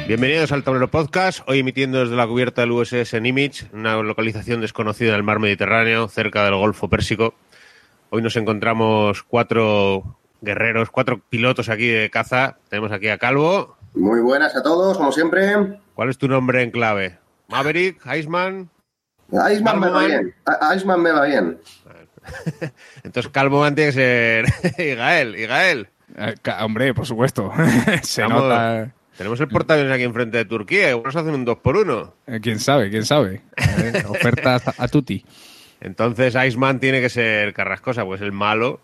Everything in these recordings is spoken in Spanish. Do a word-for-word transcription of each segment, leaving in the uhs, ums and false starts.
Bienvenidos al Tablero Podcast, hoy emitiendo desde la cubierta del U S S Nimitz, una localización desconocida en el mar Mediterráneo, cerca del Golfo Pérsico. Hoy nos encontramos cuatro guerreros, cuatro pilotos aquí de caza. Tenemos aquí a Calvo. Muy buenas a todos, como siempre. ¿Cuál es tu nombre en clave? ¿Maverick? ¿Iceman? Iceman me va bien. Iceman me va bien. Entonces Calvoman tiene que ser Igael. Igael. Eh, hombre, por supuesto. Se Vamos, nota... Tenemos el portaaviones aquí enfrente de Turquía. Igual nos hacen un dos por uno. Eh, ¿Quién sabe? ¿Quién sabe? Eh, oferta a, a tutti. Entonces Iceman tiene que ser Carrascosa, pues el malo.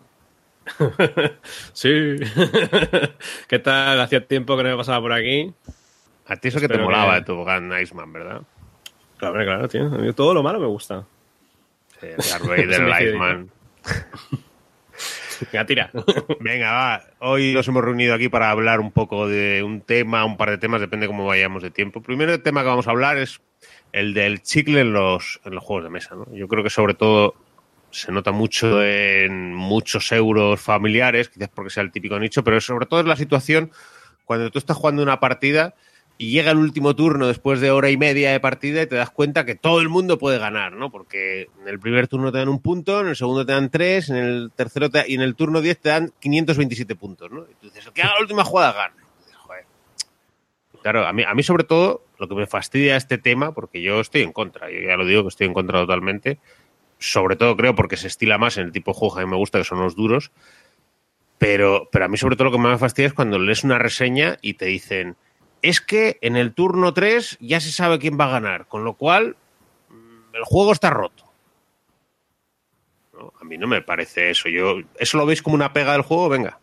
Sí. ¿Qué tal? Hacía tiempo que no me pasaba por aquí. A ti eso que Espero te molaba que... de Tobogán Iceman, ¿verdad? Claro, claro, tío. A mí todo lo malo me gusta. Sí, el Darth Vader, el Iceman. Venga, tira. Venga, va. Hoy nos hemos reunido aquí para hablar un poco de un tema, un par de temas, depende cómo vayamos de tiempo. Primero el tema que vamos a hablar es el del chicle en los, en los juegos de mesa, ¿no? Yo creo que sobre todo se nota mucho en muchos euros familiares, quizás porque sea el típico nicho, pero sobre todo es la situación cuando tú estás jugando una partida y llega el último turno después de hora y media de partida y te das cuenta que todo el mundo puede ganar, ¿no? Porque en el primer turno te dan un punto, en el segundo te dan tres, en el tercero te, y en el turno diez te dan quinientos veintisiete puntos, ¿no? Y tú dices, el que haga la última jugada gana. Y dices, joder. Claro, a mí, a mí sobre todo lo que me fastidia este tema, porque yo estoy en contra, yo ya lo digo que estoy en contra totalmente, sobre todo creo porque se estila más en el tipo de juego que a mí me gusta, que son los duros, pero, pero a mí sobre todo lo que me fastidia es cuando lees una reseña y te dicen... Es que en el turno tres ya se sabe quién va a ganar, con lo cual el juego está roto. No, a mí no me parece eso. Yo, ¿eso lo veis como una pega del juego? Venga.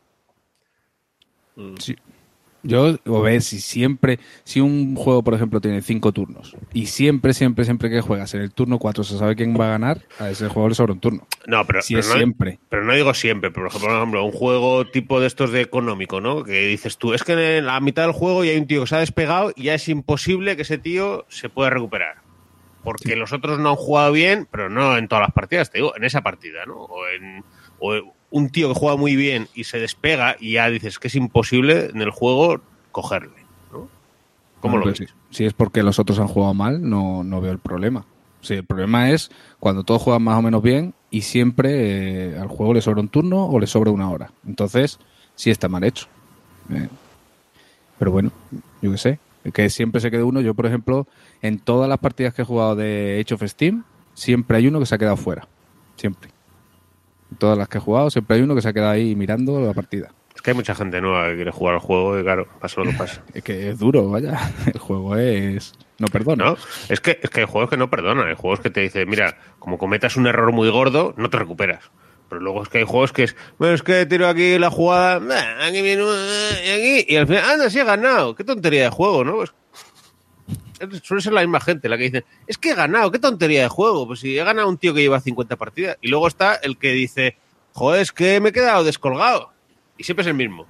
Sí. Yo, o ves, si siempre, si un juego, por ejemplo, tiene cinco turnos y siempre, siempre, siempre que juegas en el turno cuatro se sabe quién va a ganar, a ese juego le sobra un turno. No, pero, si pero es no, siempre. Pero no digo siempre. Por ejemplo, por ejemplo, un juego tipo de estos de económico, ¿no? Que dices tú, es que en la mitad del juego ya hay un tío que se ha despegado y ya es imposible que ese tío se pueda recuperar. Porque sí. Los otros no han jugado bien, pero no en todas las partidas, te digo, en esa partida, ¿no? O en... O un tío que juega muy bien y se despega y ya dices que es imposible en el juego cogerle, ¿no? ¿Cómo bueno, lo ves? Si, si es porque los otros han jugado mal, no, no veo el problema. Sí, el problema es cuando todos juegan más o menos bien y siempre eh, al juego le sobra un turno o le sobra una hora. Entonces, sí está mal hecho. Eh, pero bueno, yo qué sé. Que siempre se quede uno. Yo, por ejemplo, en todas las partidas que he jugado de Age of Steam, siempre hay uno que se ha quedado fuera. Siempre. En todas las que he jugado, siempre hay uno que se ha quedado ahí mirando la partida. Es que hay mucha gente nueva que quiere jugar al juego y claro, pasa lo que pasa. Es que es duro, vaya. El juego es... No perdona. No, es que, es que hay juegos que no perdonan. Hay juegos que te dicen, mira, como cometas un error muy gordo, no te recuperas. Pero luego es que hay juegos que es, bueno, es que tiro aquí la jugada, aquí viene, aquí, y al final, anda, sí he ganado. Qué tontería de juego, ¿no? Pues, suele ser la misma gente la que dice, es que he ganado, qué tontería de juego. Pues si he ganado un tío que lleva cincuenta partidas. Y luego está el que dice, joder, es que me he quedado descolgado. Y siempre es el mismo.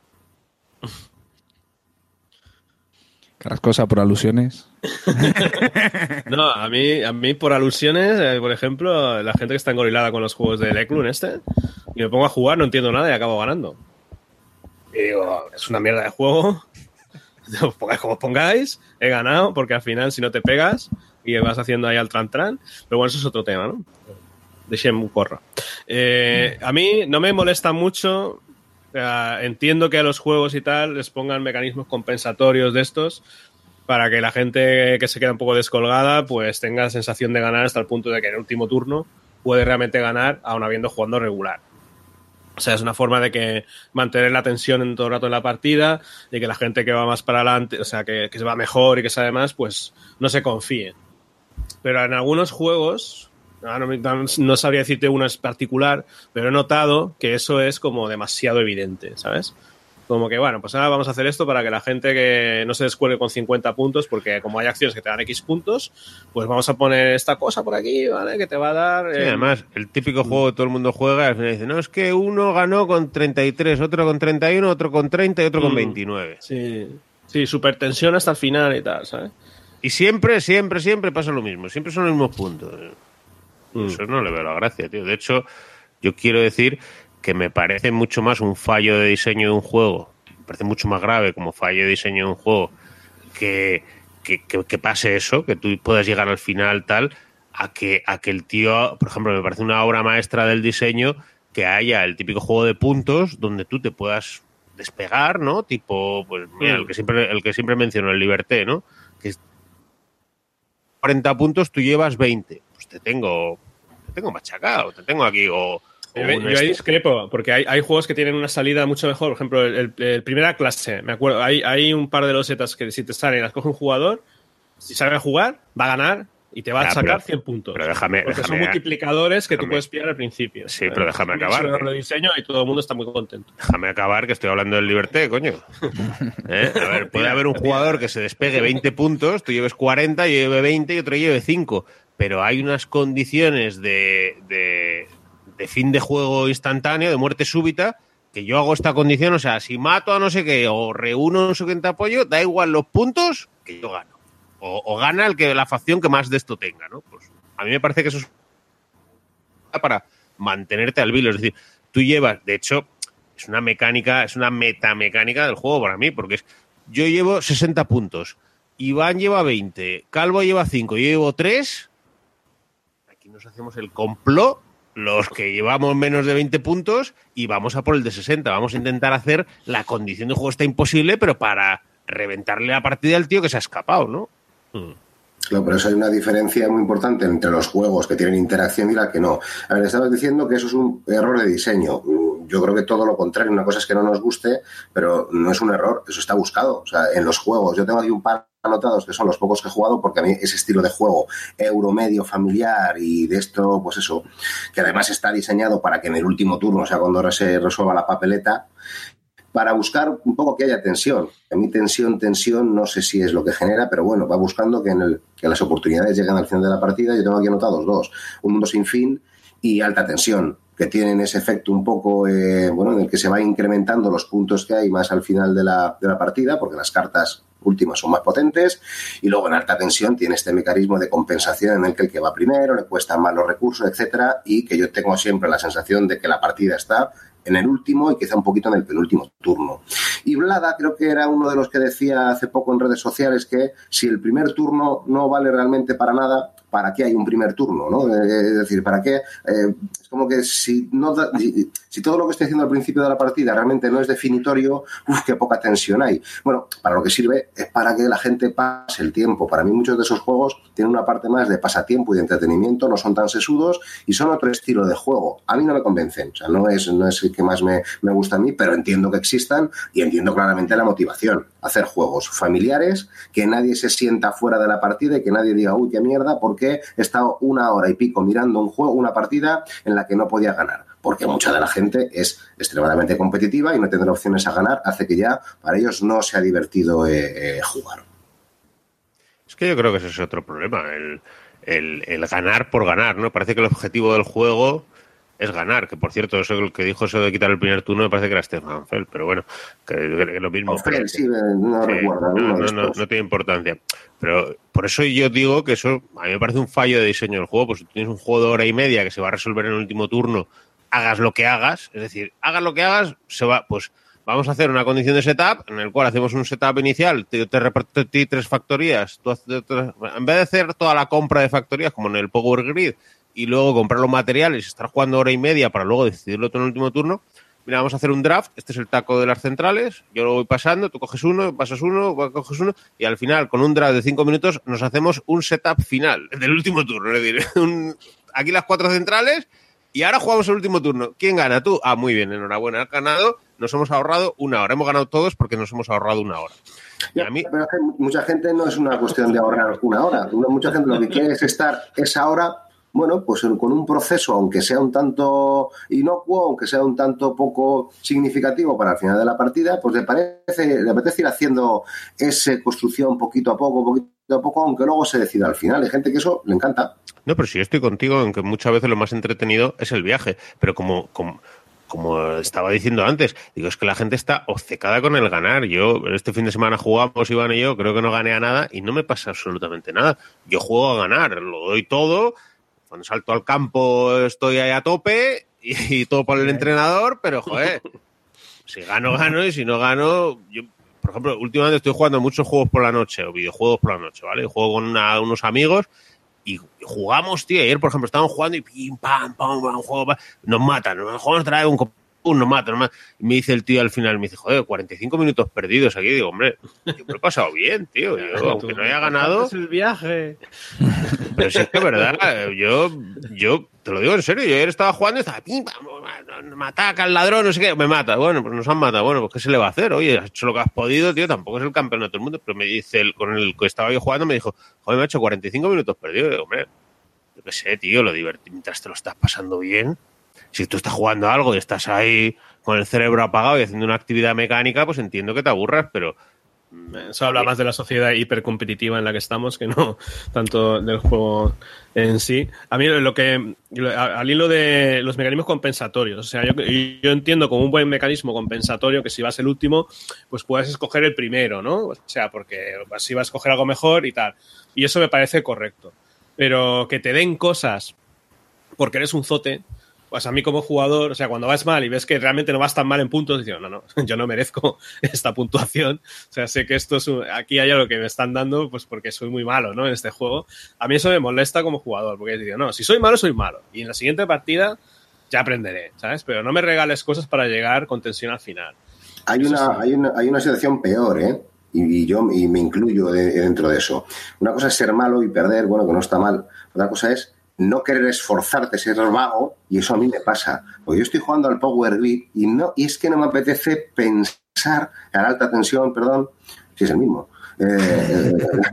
Carrascosa por alusiones. No, a mí, a mí por alusiones, eh, por ejemplo, la gente que está engorilada con los juegos del Eklund este, y me pongo a jugar, no entiendo nada y acabo ganando. Y digo, es una mierda de juego. Os pongáis como os pongáis, he ganado, porque al final si no te pegas y vas haciendo ahí al tran tran, pero bueno, eso es otro tema, ¿no? Deixem un corro. Eh, a mí no me molesta mucho. Uh, entiendo que a los juegos y tal les pongan mecanismos compensatorios de estos para que la gente que se queda un poco descolgada pues tenga la sensación de ganar hasta el punto de que en el último turno puede realmente ganar aun habiendo jugado regular. O sea, es una forma de que mantener la tensión en todo el rato en la partida y que la gente que va más para adelante, o sea, que, que se va mejor y que sabe más, pues no se confíe. Pero en algunos juegos... No, no, no sabría decirte uno en particular, pero he notado que eso es como demasiado evidente, ¿sabes? Como que, bueno, pues ahora vamos a hacer esto para que la gente que no se descuelgue con cincuenta puntos, porque como hay acciones que te dan X puntos, pues vamos a poner esta cosa por aquí, ¿vale? Que te va a dar... Sí, eh... además, el típico juego que todo el mundo juega, y al final dice, no, es que uno ganó con treinta y tres, otro con treinta y uno, otro con treinta y otro con veintinueve. Sí, sí, super tensión hasta el final y tal, ¿sabes? Y siempre, siempre, siempre pasa lo mismo, siempre son los mismos puntos. Mm. Eso no le veo la gracia, tío. De hecho, yo quiero decir que me parece mucho más un fallo de diseño de un juego, me parece mucho más grave como fallo de diseño de un juego que, que, que, que pase eso, que tú puedas llegar al final tal, a que, a que el tío, por ejemplo, me parece una obra maestra del diseño que haya el típico juego de puntos donde tú te puedas despegar, ¿no? Tipo, pues mira, el que siempre, el que siempre menciono, el Liberté, ¿no? Que es cuarenta puntos, tú llevas veinte. Pues te tengo, te tengo machacado, te tengo aquí, o... Yo, yo ahí discrepo, porque hay, hay juegos que tienen una salida mucho mejor. Por ejemplo, el, el, el primera clase, me acuerdo, hay, hay un par de losetas que si te salen, las coge un jugador, si sabe jugar, va a ganar y te va ya, a sacar pero, cien puntos. Pero déjame, porque déjame, son multiplicadores que déjame, tú puedes pillar al principio. Sí, pero déjame es acabar. Un rediseño y todo el mundo está muy contento. Déjame acabar, que estoy hablando del Liberté, coño. ¿Eh? A ver, puede haber un jugador que se despegue veinte puntos, tú lleves cuarenta, yo lleve veinte y otro lleve cinco. Pero hay unas condiciones de... de de fin de juego instantáneo, de muerte súbita, que yo hago esta condición, o sea, si mato a no sé qué o reúno no sé qué apoyo, da igual los puntos que yo gano. O, o gana el que la facción que más de esto tenga, ¿no? Pues a mí me parece que eso es para mantenerte al vilo. Es decir, tú llevas, de hecho, es una mecánica, es una metamecánica del juego para mí, porque es, yo llevo sesenta puntos, Iván lleva veinte, Calvo lleva cinco, yo llevo tres, aquí nos hacemos el complot los que llevamos menos de veinte puntos y vamos a por el de sesenta. Vamos a intentar hacer la condición de juego está imposible, pero para reventarle la partida al tío que se ha escapado, ¿no? Hmm. Claro, pero eso hay una diferencia muy importante entre los juegos que tienen interacción y la que no. A ver, estabas diciendo que eso es un error de diseño. Yo creo que todo lo contrario. Una cosa es que no nos guste, pero no es un error. Eso está buscado. O sea, en los juegos. Yo tengo aquí un par anotados que son los pocos que he jugado porque a mí ese estilo de juego euromedio, familiar y de esto, pues eso, que además está diseñado para que en el último turno, o sea, cuando se resuelva la papeleta, para buscar un poco que haya tensión. A mí tensión, tensión, no sé si es lo que genera, pero bueno, va buscando que, en el, que las oportunidades lleguen al final de la partida. Yo tengo aquí anotados dos, Un Mundo Sin Fin y Alta Tensión, que tienen ese efecto un poco, eh, bueno, en el que se va incrementando los puntos que hay más al final de la, de la partida, porque las cartas últimas son más potentes, y luego en Alta Tensión tiene este mecanismo de compensación en el que el que va primero le cuestan más los recursos, etcétera, y que yo tengo siempre la sensación de que la partida está en el último y quizá un poquito en el penúltimo turno. Y Vlada creo que era uno de los que decía hace poco en redes sociales que si el primer turno no vale realmente para nada, ¿para qué hay un primer turno? ¿No? Es decir, ¿para qué? Eh, es como que si, no da, si, si todo lo que estoy haciendo al principio de la partida realmente no es definitorio, uff, qué poca tensión hay. Bueno, para lo que sirve es para que la gente pase el tiempo. Para mí muchos de esos juegos tienen una parte más de pasatiempo y de entretenimiento, no son tan sesudos y son otro estilo de juego. A mí no me convencen, o sea, no es, no es el que más me, me gusta a mí, pero entiendo que existan y entiendo claramente la motivación. Hacer juegos familiares, que nadie se sienta fuera de la partida y que nadie diga, uy, qué mierda, porque he estado una hora y pico mirando un juego, una partida en la que no podía ganar. Porque mucha de la gente es extremadamente competitiva y no tener opciones a ganar hace que ya para ellos no sea divertido eh, eh, jugar. Es que yo creo que ese es otro problema, el, el, el ganar por ganar, ¿no? Parece que el objetivo del juego es ganar, que por cierto, eso el que dijo eso de quitar el primer turno me parece que era Stefan Feld, pero bueno, que, que es lo mismo. Feld, sí, no sí, recuerdo. No, no, no, no tiene importancia. Pero por eso yo digo que eso a mí me parece un fallo de diseño del juego, pues si tienes un juego de hora y media que se va a resolver en el último turno, hagas lo que hagas, es decir, hagas lo que hagas, se va, pues vamos a hacer una condición de setup en el cual hacemos un setup inicial, te, te reparto a ti tres factorías, tú haces, en vez de hacer toda la compra de factorías como en el Power Grid, y luego comprar los materiales y estar jugando hora y media para luego decidirlo todo en el último turno. Mira, vamos a hacer un draft, este es el taco de las centrales, yo lo voy pasando, tú coges uno, pasas uno, coges uno, y al final, con un draft de cinco minutos, nos hacemos un setup final del último turno. Es decir, un, aquí las cuatro centrales, y ahora jugamos el último turno. ¿Quién gana? Tú. Ah, muy bien, enhorabuena, has ganado, nos hemos ahorrado una hora. Hemos ganado todos porque nos hemos ahorrado una hora. Y ya, a mí... Pero es que mucha gente no es una cuestión de ahorrar una hora. Mucha gente lo que quiere es estar esa hora... Bueno, pues con un proceso, aunque sea un tanto inocuo, aunque sea un tanto poco significativo para el final de la partida, pues le parece, le apetece ir haciendo esa construcción poquito a poco, poquito a poco, aunque luego se decida al final. Hay gente que eso le encanta. No, pero si yo estoy contigo en que muchas veces lo más entretenido es el viaje, pero como... como... Como estaba diciendo antes, digo, es que la gente está obcecada con el ganar. Yo, este fin de semana jugamos, Iván y yo, creo que no gané a nada y no me pasa absolutamente nada. Yo juego a ganar, lo doy todo. Cuando salto al campo estoy ahí a tope y, y todo por el entrenador, pero joder, si gano, gano y si no gano, yo por ejemplo, últimamente estoy jugando muchos juegos por la noche o videojuegos por la noche, ¿vale? Juego con una, unos amigos y jugamos, tío. Ayer, por ejemplo, estábamos jugando y pim, pam, pam, pam, juego, pam, nos matan, nos jugamos otra vez un cop- nos matan, nos matan. Y me dice el tío al final, me dice, joder, cuarenta y cinco minutos perdidos aquí. Digo, hombre, yo me he pasado bien, tío. Yo, aunque no haya ganado. Es el viaje. Pero si es que, verdad, yo, yo te lo digo en serio, yo ayer estaba jugando y estaba, pim, pam, me ataca el ladrón, no sé qué, me mata. Bueno, pues nos han matado. Bueno, pues ¿qué se le va a hacer? Oye, has hecho lo que has podido, tío, tampoco es el campeonato del mundo. Pero me dice, el, con el que estaba yo jugando, me dijo, joder, me ha hecho cuarenta y cinco minutos perdidos. Digo, hombre, yo qué sé, tío, lo divertido, mientras te lo estás pasando bien. Si tú estás jugando algo y estás ahí con el cerebro apagado y haciendo una actividad mecánica, pues entiendo que te aburras, pero... Eso habla más de la sociedad hipercompetitiva en la que estamos que no tanto del juego en sí. A mí lo que... Al hilo de los mecanismos compensatorios. O sea, yo, yo entiendo como un buen mecanismo compensatorio que si vas el último, pues puedes escoger el primero, ¿no? O sea, porque así vas a escoger algo mejor y tal. Y eso me parece correcto. Pero que te den cosas porque eres un zote... Pues a mí como jugador, o sea, cuando vas mal y ves que realmente no vas tan mal en puntos, dices, no, no, yo no merezco esta puntuación. O sea, sé que esto es un, aquí hay algo que me están dando, pues porque soy muy malo, ¿no? En este juego. A mí eso me molesta como jugador, porque digo, no, si soy malo, soy malo. Y en la siguiente partida ya aprenderé, ¿sabes? Pero no me regales cosas para llegar con tensión al final. Hay una, sí. hay una, hay una situación peor, ¿eh? Y, y yo y me incluyo de, dentro de eso. Una cosa es ser malo y perder, bueno, que no está mal. Otra cosa es no querer esforzarte, ser vago, y eso a mí me pasa. Porque yo estoy jugando al Power Grid y no y es que no me apetece pensar, a la alta tensión, perdón, si es el mismo, eh,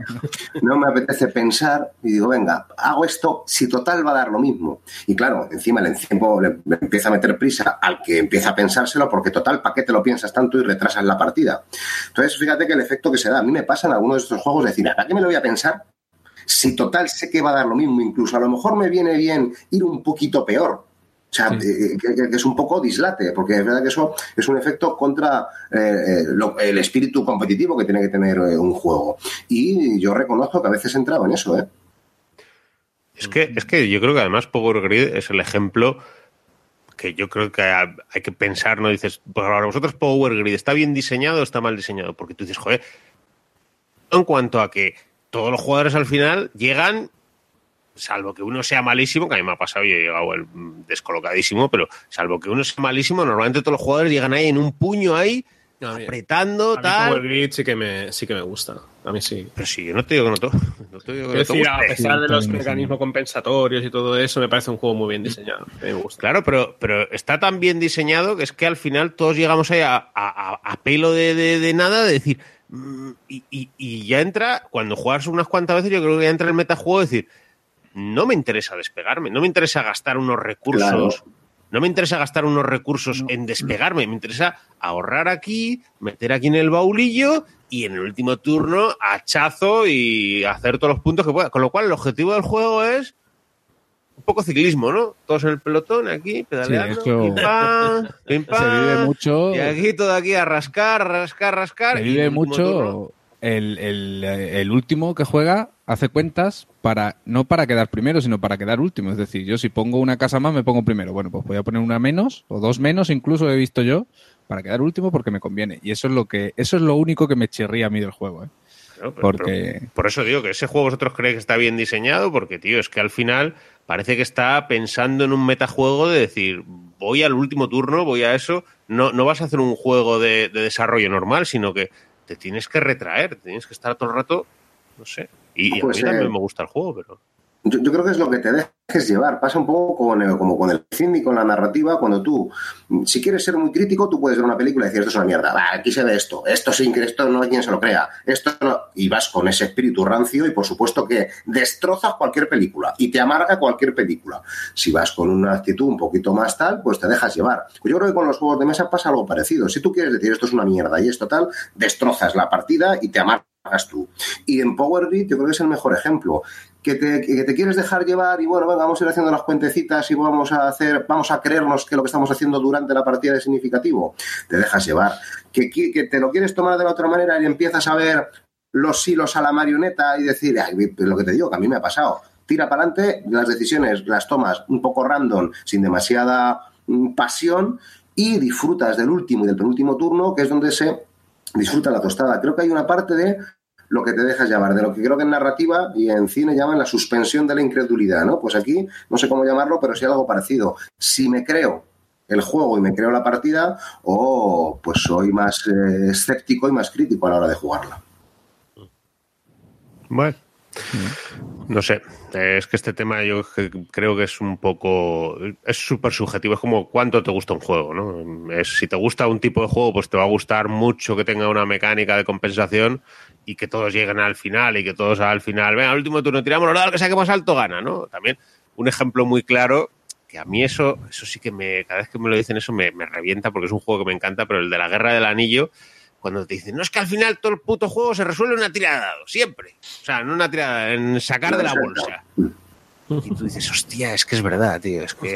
no me apetece pensar y digo, venga, hago esto, si total va a dar lo mismo. Y claro, encima el tiempo le, le empieza a meter prisa al que empieza a pensárselo, porque total, ¿para qué te lo piensas tanto y retrasas la partida? Entonces, fíjate que el efecto que se da, a mí me pasa en algunos de estos juegos, decir, ¿para qué me lo voy a pensar? Si total sé que va a dar lo mismo, incluso a lo mejor me viene bien ir un poquito peor. O sea, sí. eh, que, que es un poco dislate, porque es verdad que eso es un efecto contra eh, lo, el espíritu competitivo que tiene que tener eh, un juego. Y yo reconozco que a veces he entrado en eso, ¿eh? Es que, es que yo creo que además Power Grid es el ejemplo que yo creo que hay que pensar, ¿no? Dices, pues para vosotros Power Grid, ¿está bien diseñado o está mal diseñado? Porque tú dices, joder, en cuanto a que todos los jugadores al final llegan, salvo que uno sea malísimo, que a mí me ha pasado y he llegado el descolocadísimo, pero salvo que uno sea malísimo, normalmente todos los jugadores llegan ahí en un puño ahí, no, apretando, a mí tal. Power Grid sí que me, sí que me gusta. A mí sí. Pero sí, yo no te digo que no, to, no te digo que es no decir, te guste. A pesar de los mecanismos compensatorios y todo eso, me parece un juego muy bien diseñado. Me gusta. Claro, pero, pero está tan bien diseñado que es que al final todos llegamos ahí a, a, a pelo de, de, de nada, de decir... Y, y, y ya entra, cuando juegas unas cuantas veces, yo creo que ya entra el metajuego de decir, no me interesa despegarme, no me interesa gastar unos recursos, claro. no me interesa gastar unos recursos no. en despegarme, me interesa ahorrar aquí, meter aquí en el baulillo y en el último turno hachazo y hacer todos los puntos que pueda. Con lo cual el objetivo del juego es un poco ciclismo, ¿no? Todos en el pelotón, aquí, pedaleando, sí, pim, pam, pim, pam, se vive mucho... Y aquí, todo aquí, a rascar, rascar, rascar. Se vive mucho... El, el, el último que juega hace cuentas para no para quedar primero, sino para quedar último. Es decir, yo si pongo una casa más, me pongo primero. Bueno, pues voy a poner una menos, o dos menos incluso, he visto yo, para quedar último porque me conviene. Y eso es lo que eso es lo único que me chirría a mí del juego, ¿eh? Pero, pero, porque... pero, por eso digo que ese juego vosotros creéis que está bien diseñado, porque, tío, es que al final parece que está pensando en un metajuego de decir, voy al último turno, voy a eso. No, no vas a hacer un juego de, de desarrollo normal, sino que te tienes que retraer, te tienes que estar todo el rato, no sé. Y, y pues, a mí también eh, me gusta el juego, pero... Yo, yo creo que es lo que te dejes llevar. Pasa un poco con el, como con el cine y con la narrativa, cuando tú, si quieres ser muy crítico, tú puedes ver una película y decir, esto es una mierda, bah, aquí se ve esto, esto sí, esto no hay quien se lo crea, esto no... Y vas con ese espíritu rancio y por supuesto que destrozas cualquier película y te amarga cualquier película. Si vas con una actitud un poquito más tal, pues te dejas llevar. Pues yo creo que con los juegos de mesa pasa algo parecido. Si tú quieres decir, esto es una mierda y esto tal, destrozas la partida y te amargas tú. Y en Power Grid yo creo que es el mejor ejemplo. Que te, que te quieres dejar llevar y bueno, venga, vamos a ir haciendo las cuentecitas y vamos a hacer, vamos a creernos que lo que estamos haciendo durante la partida es significativo. Te dejas llevar. Que, que te lo quieres tomar de la otra manera y empiezas a ver los hilos a la marioneta y decir, ay, lo que te digo, que a mí me ha pasado. Tira para adelante, las decisiones las tomas un poco random, sin demasiada mm, pasión y disfrutas del último y del penúltimo turno, que es donde se disfruta la tostada. Creo que hay una parte de lo que te dejas llevar, de lo que creo que en narrativa y en cine llaman la suspensión de la incredulidad, ¿no? Pues aquí, no sé cómo llamarlo, pero sí algo parecido. Si me creo el juego y me creo la partida, o pues soy más eh, escéptico y más crítico a la hora de jugarla. Bueno, no sé, es que este tema yo creo que es un poco, es súper subjetivo, es como cuánto te gusta un juego, ¿no? Es, si te gusta un tipo de juego, pues te va a gustar mucho que tenga una mecánica de compensación y que todos lleguen al final y que todos al final, venga, al último turno tiramos los dados, que saque más alto gana, ¿no? También un ejemplo muy claro, que a mí eso, eso sí que me, cada vez que me lo dicen eso me, me revienta porque es un juego que me encanta, pero el de la Guerra del Anillo, cuando te dicen, no, es que al final todo el puto juego se resuelve en una tirada de dados, siempre. O sea, no una tirada, en sacar de la bolsa. Y tú dices, hostia, es que es verdad, tío, es que...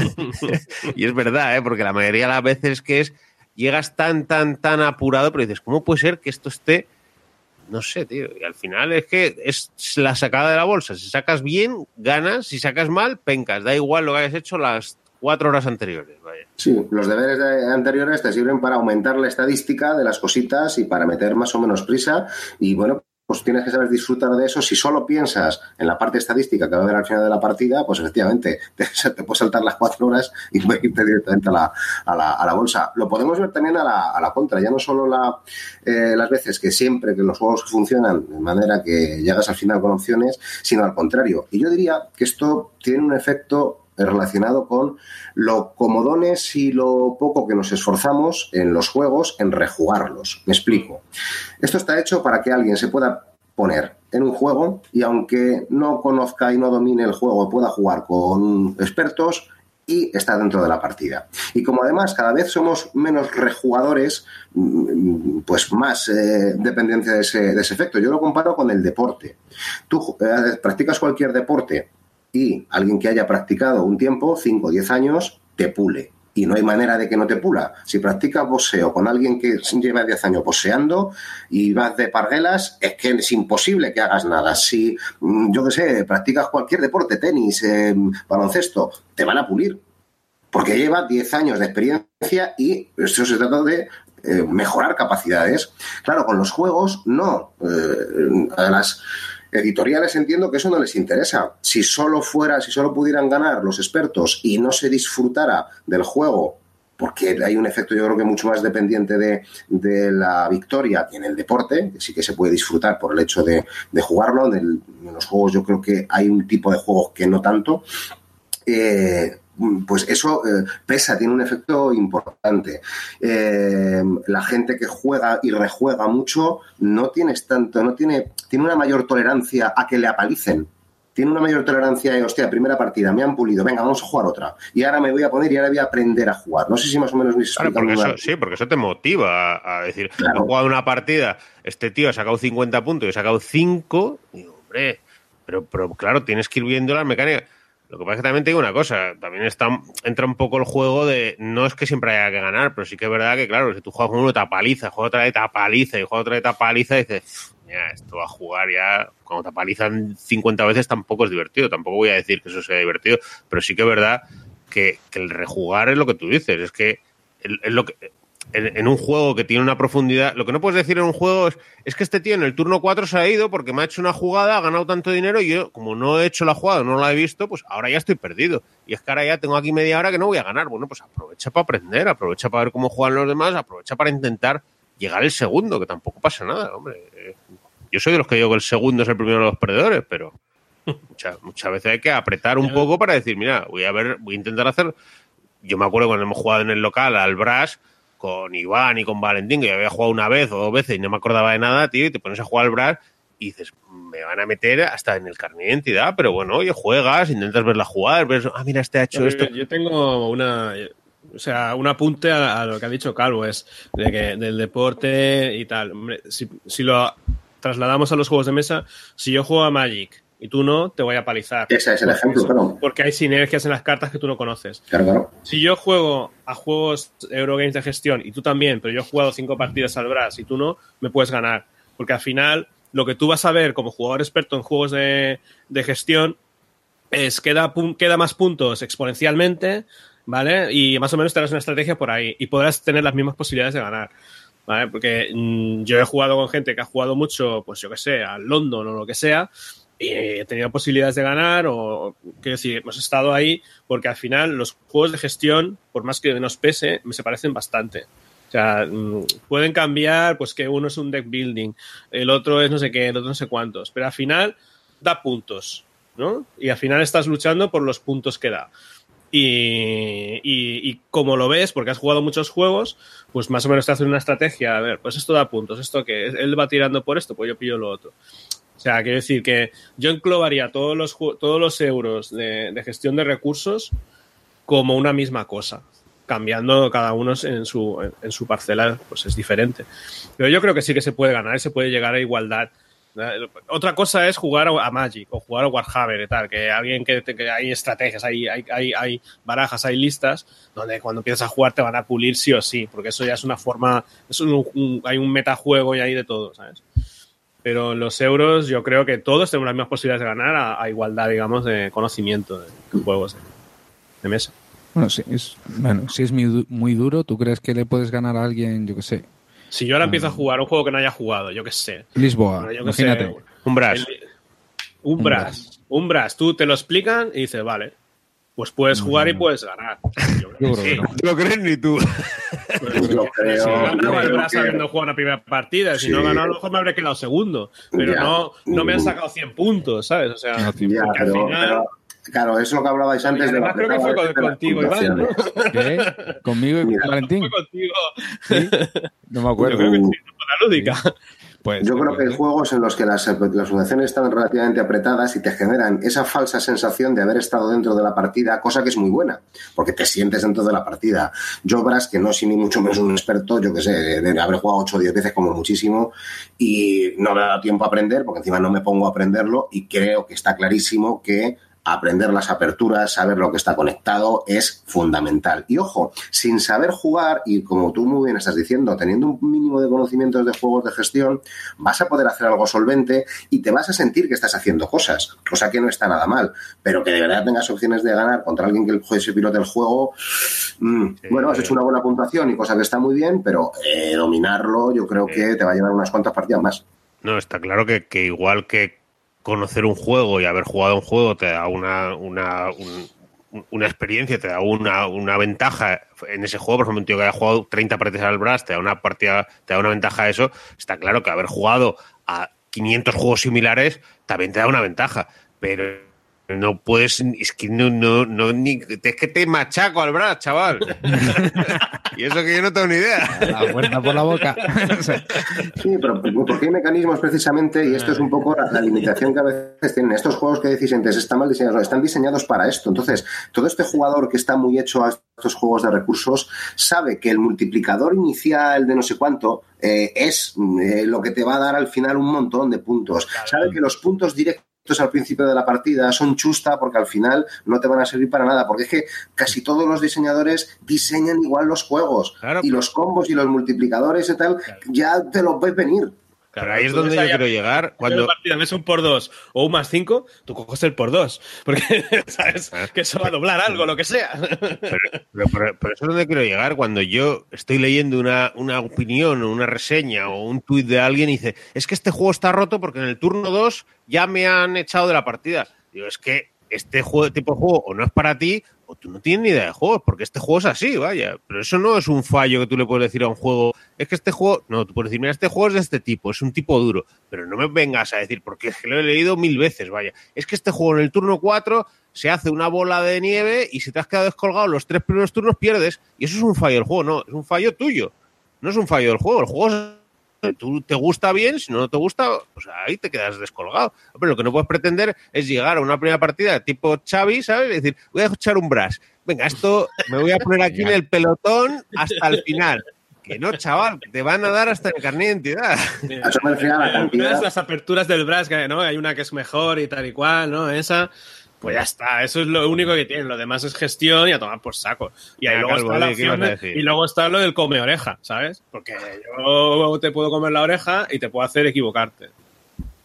y es verdad, ¿eh? Porque la mayoría de las veces que es, llegas tan, tan, tan apurado, pero dices, ¿cómo puede ser que esto esté...? No sé, tío, y al final es que es la sacada de la bolsa. Si sacas bien, ganas, si sacas mal, pencas. Da igual lo que hayas hecho las cuatro horas anteriores, vaya. Sí, los deberes de anteriores te sirven para aumentar la estadística de las cositas y para meter más o menos prisa y bueno, pues tienes que saber disfrutar de eso. Si solo piensas en la parte estadística que va a haber al final de la partida, pues efectivamente te, te puedes saltar las cuatro horas y irte directamente a la, a la, a la bolsa. Lo podemos ver también a la, a la contra, ya no solo la, eh, las veces que siempre que los juegos funcionan de manera que llegas al final con opciones, sino al contrario. Y yo diría que esto tiene un efecto relacionado con lo comodones y lo poco que nos esforzamos en los juegos en rejugarlos. Me explico. Esto está hecho para que alguien se pueda poner en un juego y aunque no conozca y no domine el juego, pueda jugar con expertos y está dentro de la partida. Y como además cada vez somos menos rejugadores, pues más eh, dependencia de ese, de ese efecto. Yo lo comparo con el deporte. Tú eh, practicas cualquier deporte y alguien que haya practicado un tiempo, cinco o diez años, te pule. Y no hay manera de que no te pula. Si practicas boxeo con alguien que lleva diez años boxeando y vas de parguelas, es que es imposible que hagas nada. Si, yo qué sé, practicas cualquier deporte, tenis, eh, baloncesto, te van a pulir. Porque lleva diez años de experiencia y eso se trata de eh, mejorar capacidades. Claro, con los juegos, no. Eh, a las editoriales entiendo que eso no les interesa. Si solo fuera, si solo pudieran ganar los expertos y no se disfrutara del juego, porque hay un efecto yo creo que mucho más dependiente de, de la victoria que en el deporte, que sí que se puede disfrutar por el hecho de, de jugarlo. En, el, en los juegos yo creo que hay un tipo de juegos que no tanto. Eh, pues eso eh, pesa, tiene un efecto importante. Eh, la gente que juega y rejuega mucho no tienes tanto, no tiene, tiene una mayor tolerancia a que le apalicen. Tiene una mayor tolerancia de, hostia, primera partida, me han pulido, venga, vamos a jugar otra. Y ahora me voy a poner y ahora voy a aprender a jugar. No sé si más o menos me claro, porque eso, sí, porque eso te motiva a, a decir, claro. He jugado una partida, este tío ha sacado cincuenta puntos y he sacado cinco, y hombre, pero, pero claro, tienes que ir viendo las mecánicas. Lo que pasa es que también te digo una cosa, también está, entra un poco el juego de, no es que siempre haya que ganar, pero sí que es verdad que, claro, si tú juegas con uno te apaliza, juegas otra vez te apaliza y juegas otra vez te apaliza y dices, mira, esto va a jugar ya, cuando te apalizan cincuenta veces tampoco es divertido, tampoco voy a decir que eso sea divertido, pero sí que es verdad que, que el rejugar es lo que tú dices, es que es lo que... En, en un juego que tiene una profundidad, lo que no puedes decir en un juego es, es que este tío en el turno cuatro se ha ido porque me ha hecho una jugada, ha ganado tanto dinero y yo, como no he hecho la jugada, no la he visto, pues ahora ya estoy perdido. Y es que ahora ya tengo aquí media hora que no voy a ganar. Bueno, pues aprovecha para aprender, aprovecha para ver cómo juegan los demás, aprovecha para intentar llegar al segundo, que tampoco pasa nada, hombre. Yo soy de los que digo que el segundo es el primero de los perdedores, pero muchas, muchas veces hay que apretar un poco para decir, mira, voy a ver, voy a intentar hacer... Yo me acuerdo cuando hemos jugado en el local al Brass, con Iván y con Valentín, que ya había jugado una vez o dos veces y no me acordaba de nada, tío, y te pones a jugar al Brass y dices, me van a meter hasta en el carnet de identidad, pero bueno, oye, juegas, intentas ver la jugada, ves, ah, mira, este ha hecho yo, esto. Yo tengo una, o sea, un apunte a, a lo que ha dicho Calvo, es de que del deporte y tal. Hombre, si, si lo trasladamos a los juegos de mesa, si yo juego a Magic y tú no, te voy a palizar. Ese es el ejemplo, eso, claro. Porque hay sinergias en las cartas que tú no conoces. Claro, claro. Si yo juego a juegos Eurogames de gestión y tú también, pero yo he jugado cinco partidas al Brass y tú no, me puedes ganar. Porque al final, lo que tú vas a ver como jugador experto en juegos de, de gestión es que da, queda más puntos exponencialmente, ¿vale? Y más o menos tendrás una estrategia por ahí y podrás tener las mismas posibilidades de ganar. ¿vale? Porque mmm, yo he jugado con gente que ha jugado mucho, pues yo qué sé, al London o lo que sea, y he tenido posibilidades de ganar, o quiero decir, hemos estado ahí porque al final los juegos de gestión, por más que nos pese, me se parecen bastante. O sea, mmm, pueden cambiar, pues que uno es un deck building, el otro es no sé qué, el otro no sé cuántos, pero al final da puntos, ¿no? Y al final estás luchando por los puntos que da. Y, y, y como lo ves, porque has jugado muchos juegos, pues más o menos te hacen una estrategia. A ver, pues esto da puntos, esto que él va tirando por esto, pues yo pillo lo otro. O sea, quiero decir que yo englobaría todos los, todos los euros de, de gestión de recursos como una misma cosa, cambiando cada uno en su, en, en su parcela, pues es diferente. Pero yo creo que sí que se puede ganar y se puede llegar a igualdad. Otra cosa es jugar a Magic o jugar a Warhammer y tal, que alguien que, que hay estrategias, hay, hay, hay, hay barajas, hay listas donde cuando empiezas a jugar te van a pulir sí o sí, porque eso ya es una forma, es un, un, hay un metajuego y hay de todo, ¿sabes? Pero los euros yo creo que todos tenemos las mismas posibilidades de ganar a, a igualdad, digamos, de conocimiento de, de juegos de, de mesa. Bueno, sí, es, bueno, si es muy, muy duro, ¿tú crees que le puedes ganar a alguien, yo qué sé? Si yo ahora empiezo a jugar un juego que no haya jugado, yo qué sé. Lisboa, bueno, yo imagínate. Sé, un Brass. El, un Brass. Un Brass. Tú te lo explican y dices, vale, pues puedes no, jugar no. y puedes ganar. Yo creo Yo que creo sí. que no. ¿Tú lo crees ni tú? Pues, Yo creo, si no, yo el creo Brass que- habiendo jugado una primera partida. Si Sí. no ganó, a lo mejor me habría quedado segundo. Pero Ya. no, no me han sacado cien puntos, ¿sabes? O sea, No, tío. Ya, porque al pero, final... pero, claro, es lo que hablabais Y antes de además la creo que fue con- de las contigo, Iván, ¿no? puntuaciones. ¿Qué? ¿Conmigo y Mira, Valentín? Fue contigo. ¿Sí? No me Yo acuerdo. creo que sí, con la lúdica. Pues, Yo creo que hay pues, juegos en los que las, las puntuaciones están relativamente apretadas y te generan esa falsa sensación de haber estado dentro de la partida, cosa que es muy buena, porque te sientes dentro de la partida. Yo, Brass, que no soy ni mucho menos un experto, yo que sé, de, de haber jugado ocho o diez veces como muchísimo, y no me ha dado tiempo a aprender, porque encima no me pongo a aprenderlo, y creo que está clarísimo que aprender las aperturas, saber lo que está conectado, es fundamental. Y ojo, sin saber jugar, y como tú muy bien estás diciendo, teniendo un mínimo de conocimientos de juegos de gestión, vas a poder hacer algo solvente y te vas a sentir que estás haciendo cosas, cosa que no está nada mal, pero que de verdad tengas opciones de ganar contra alguien que el juez se pilote el juego. Mmm, Sí, bueno, has hecho una buena puntuación y cosa que está muy bien, pero eh, dominarlo yo creo que te va a llevar unas cuantas partidas más. No, está claro que, que igual que conocer un juego y haber jugado un juego te da una, una, un, una experiencia, te da una, una ventaja en ese juego. Por ejemplo, un tío que haya jugado treinta partidas al Brass te da una partida, te da una ventaja a eso. Está claro que haber jugado a quinientos juegos similares también te da una ventaja, pero no puedes, es que no, no, no, ni, es que te machaco al Brass, chaval. Y eso que yo no tengo ni idea. la puerta por la boca. Sí, pero porque hay mecanismos precisamente, y esto es un poco la, la limitación que a veces tienen estos juegos que decís antes, están mal diseñados, no, están diseñados para esto. Entonces, todo este jugador que está muy hecho a estos juegos de recursos sabe que el multiplicador inicial de no sé cuánto eh, es eh, lo que te va a dar al final un montón de puntos. Sabe que los puntos directos al principio de la partida son chusta porque al final no te van a servir para nada, porque es que casi todos los diseñadores diseñan igual los juegos, claro, y los combos y los multiplicadores y tal, claro, ya te los ves venir. Pero ahí es donde yo quiero llegar. Cuando partida ves un por dos o un más cinco, tú coges el por dos, porque sabes que eso va a doblar algo, lo que sea. Pero, pero, pero, pero eso es donde quiero llegar. Cuando yo estoy leyendo una, una opinión o una reseña o un tuit de alguien y dice, es que este juego está roto porque en el turno dos ya me han echado de la partida. Digo, es que este juego, tipo de juego o no es para ti o tú no tienes ni idea de juegos, porque este juego es así, vaya. Pero eso no es un fallo que tú le puedes decir a un juego. Es que este juego, no, tú puedes decir, mira, este juego es de este tipo, es un tipo duro, pero no me vengas a decir, porque es que lo he leído mil veces, vaya. Es que este juego en el turno cuatro se hace una bola de nieve y si te has quedado descolgado los tres primeros turnos pierdes, y eso es un fallo del juego, no, es un fallo tuyo, no es un fallo del juego, el juego es... Tú te gusta bien, si no te gusta, pues ahí te quedas descolgado. Pero lo que no puedes pretender es llegar a una primera partida tipo Xavi, ¿sabes? Y decir, voy a echar un Brass. Venga, esto me voy a poner aquí en el pelotón hasta el final. Que no, chaval, te van a dar hasta el carnet de identidad. A eso me refiero a la cantidad. Las aperturas del Brass, ¿no? Hay una que es mejor y tal y cual, ¿no? Esa... Pues ya está, eso es lo único que tienen. Lo demás es gestión y a tomar por saco. Y ahí Venga, luego Calvo, está la ¿qué ibas opción a de, decir? y luego está lo del come oreja, ¿sabes? Porque yo te puedo comer la oreja y te puedo hacer equivocarte.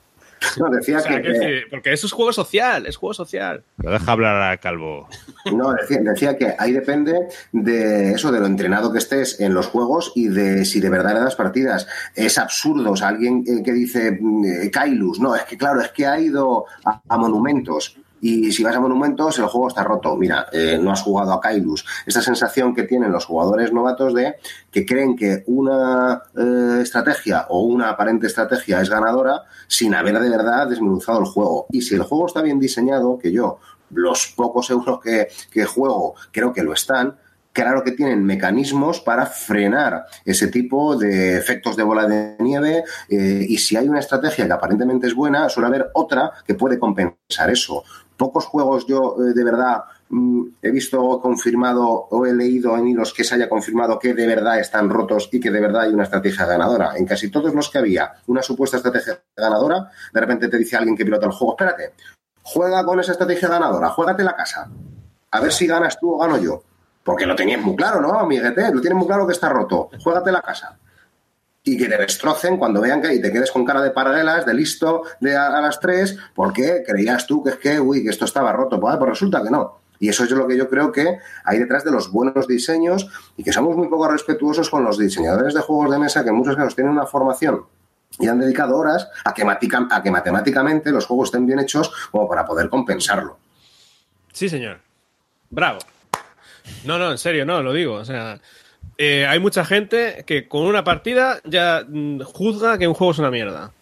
No, decía o sea, que, que, porque eso es juego social, es juego social. Pero deja hablar a Calvo. No, decía, decía que ahí depende de eso, de lo entrenado que estés en los juegos y de si de verdad le das partidas. Es absurdo, o sea, alguien que dice eh, Kailus, no, es que claro, es que ha ido a, a Monumentos. Y si vas a Monumentos, el juego está roto. Mira, eh, no has jugado a Kailus. Esta sensación que tienen los jugadores novatos de que creen que una eh, estrategia o una aparente estrategia es ganadora sin haber de verdad desmenuzado el juego. Y si el juego está bien diseñado, que yo, los pocos euros que, que juego, creo que lo están, claro que tienen mecanismos para frenar ese tipo de efectos de bola de nieve eh, y si hay una estrategia que aparentemente es buena, suele haber otra que puede compensar eso. Pocos juegos yo eh, de verdad mmm, he visto confirmado o he leído en hilos que se haya confirmado que de verdad están rotos y que de verdad hay una estrategia ganadora. En casi todos los que había una supuesta estrategia ganadora, de repente te dice alguien que pilota el juego, espérate, juega con esa estrategia ganadora, juégate la casa, a ver si ganas tú o gano yo. Porque lo tenías muy claro, ¿no, amiguete? Lo tienes muy claro que está roto. Juégate la casa. Y que te destrocen cuando vean que y te quedes con cara de parguelas, de listo, de a, a las tres, porque creías tú que es que, uy, que esto estaba roto. Pues, pues resulta que no. Y eso es lo que yo creo que hay detrás de los buenos diseños y que somos muy poco respetuosos con los diseñadores de juegos de mesa que en muchos casos tienen una formación y han dedicado horas a que, matica, a que matemáticamente los juegos estén bien hechos como para poder compensarlo. Sí, señor. Bravo. No, no, en serio, no, lo digo. O sea, eh, hay mucha gente que con una partida ya mm, juzga que un juego es una mierda.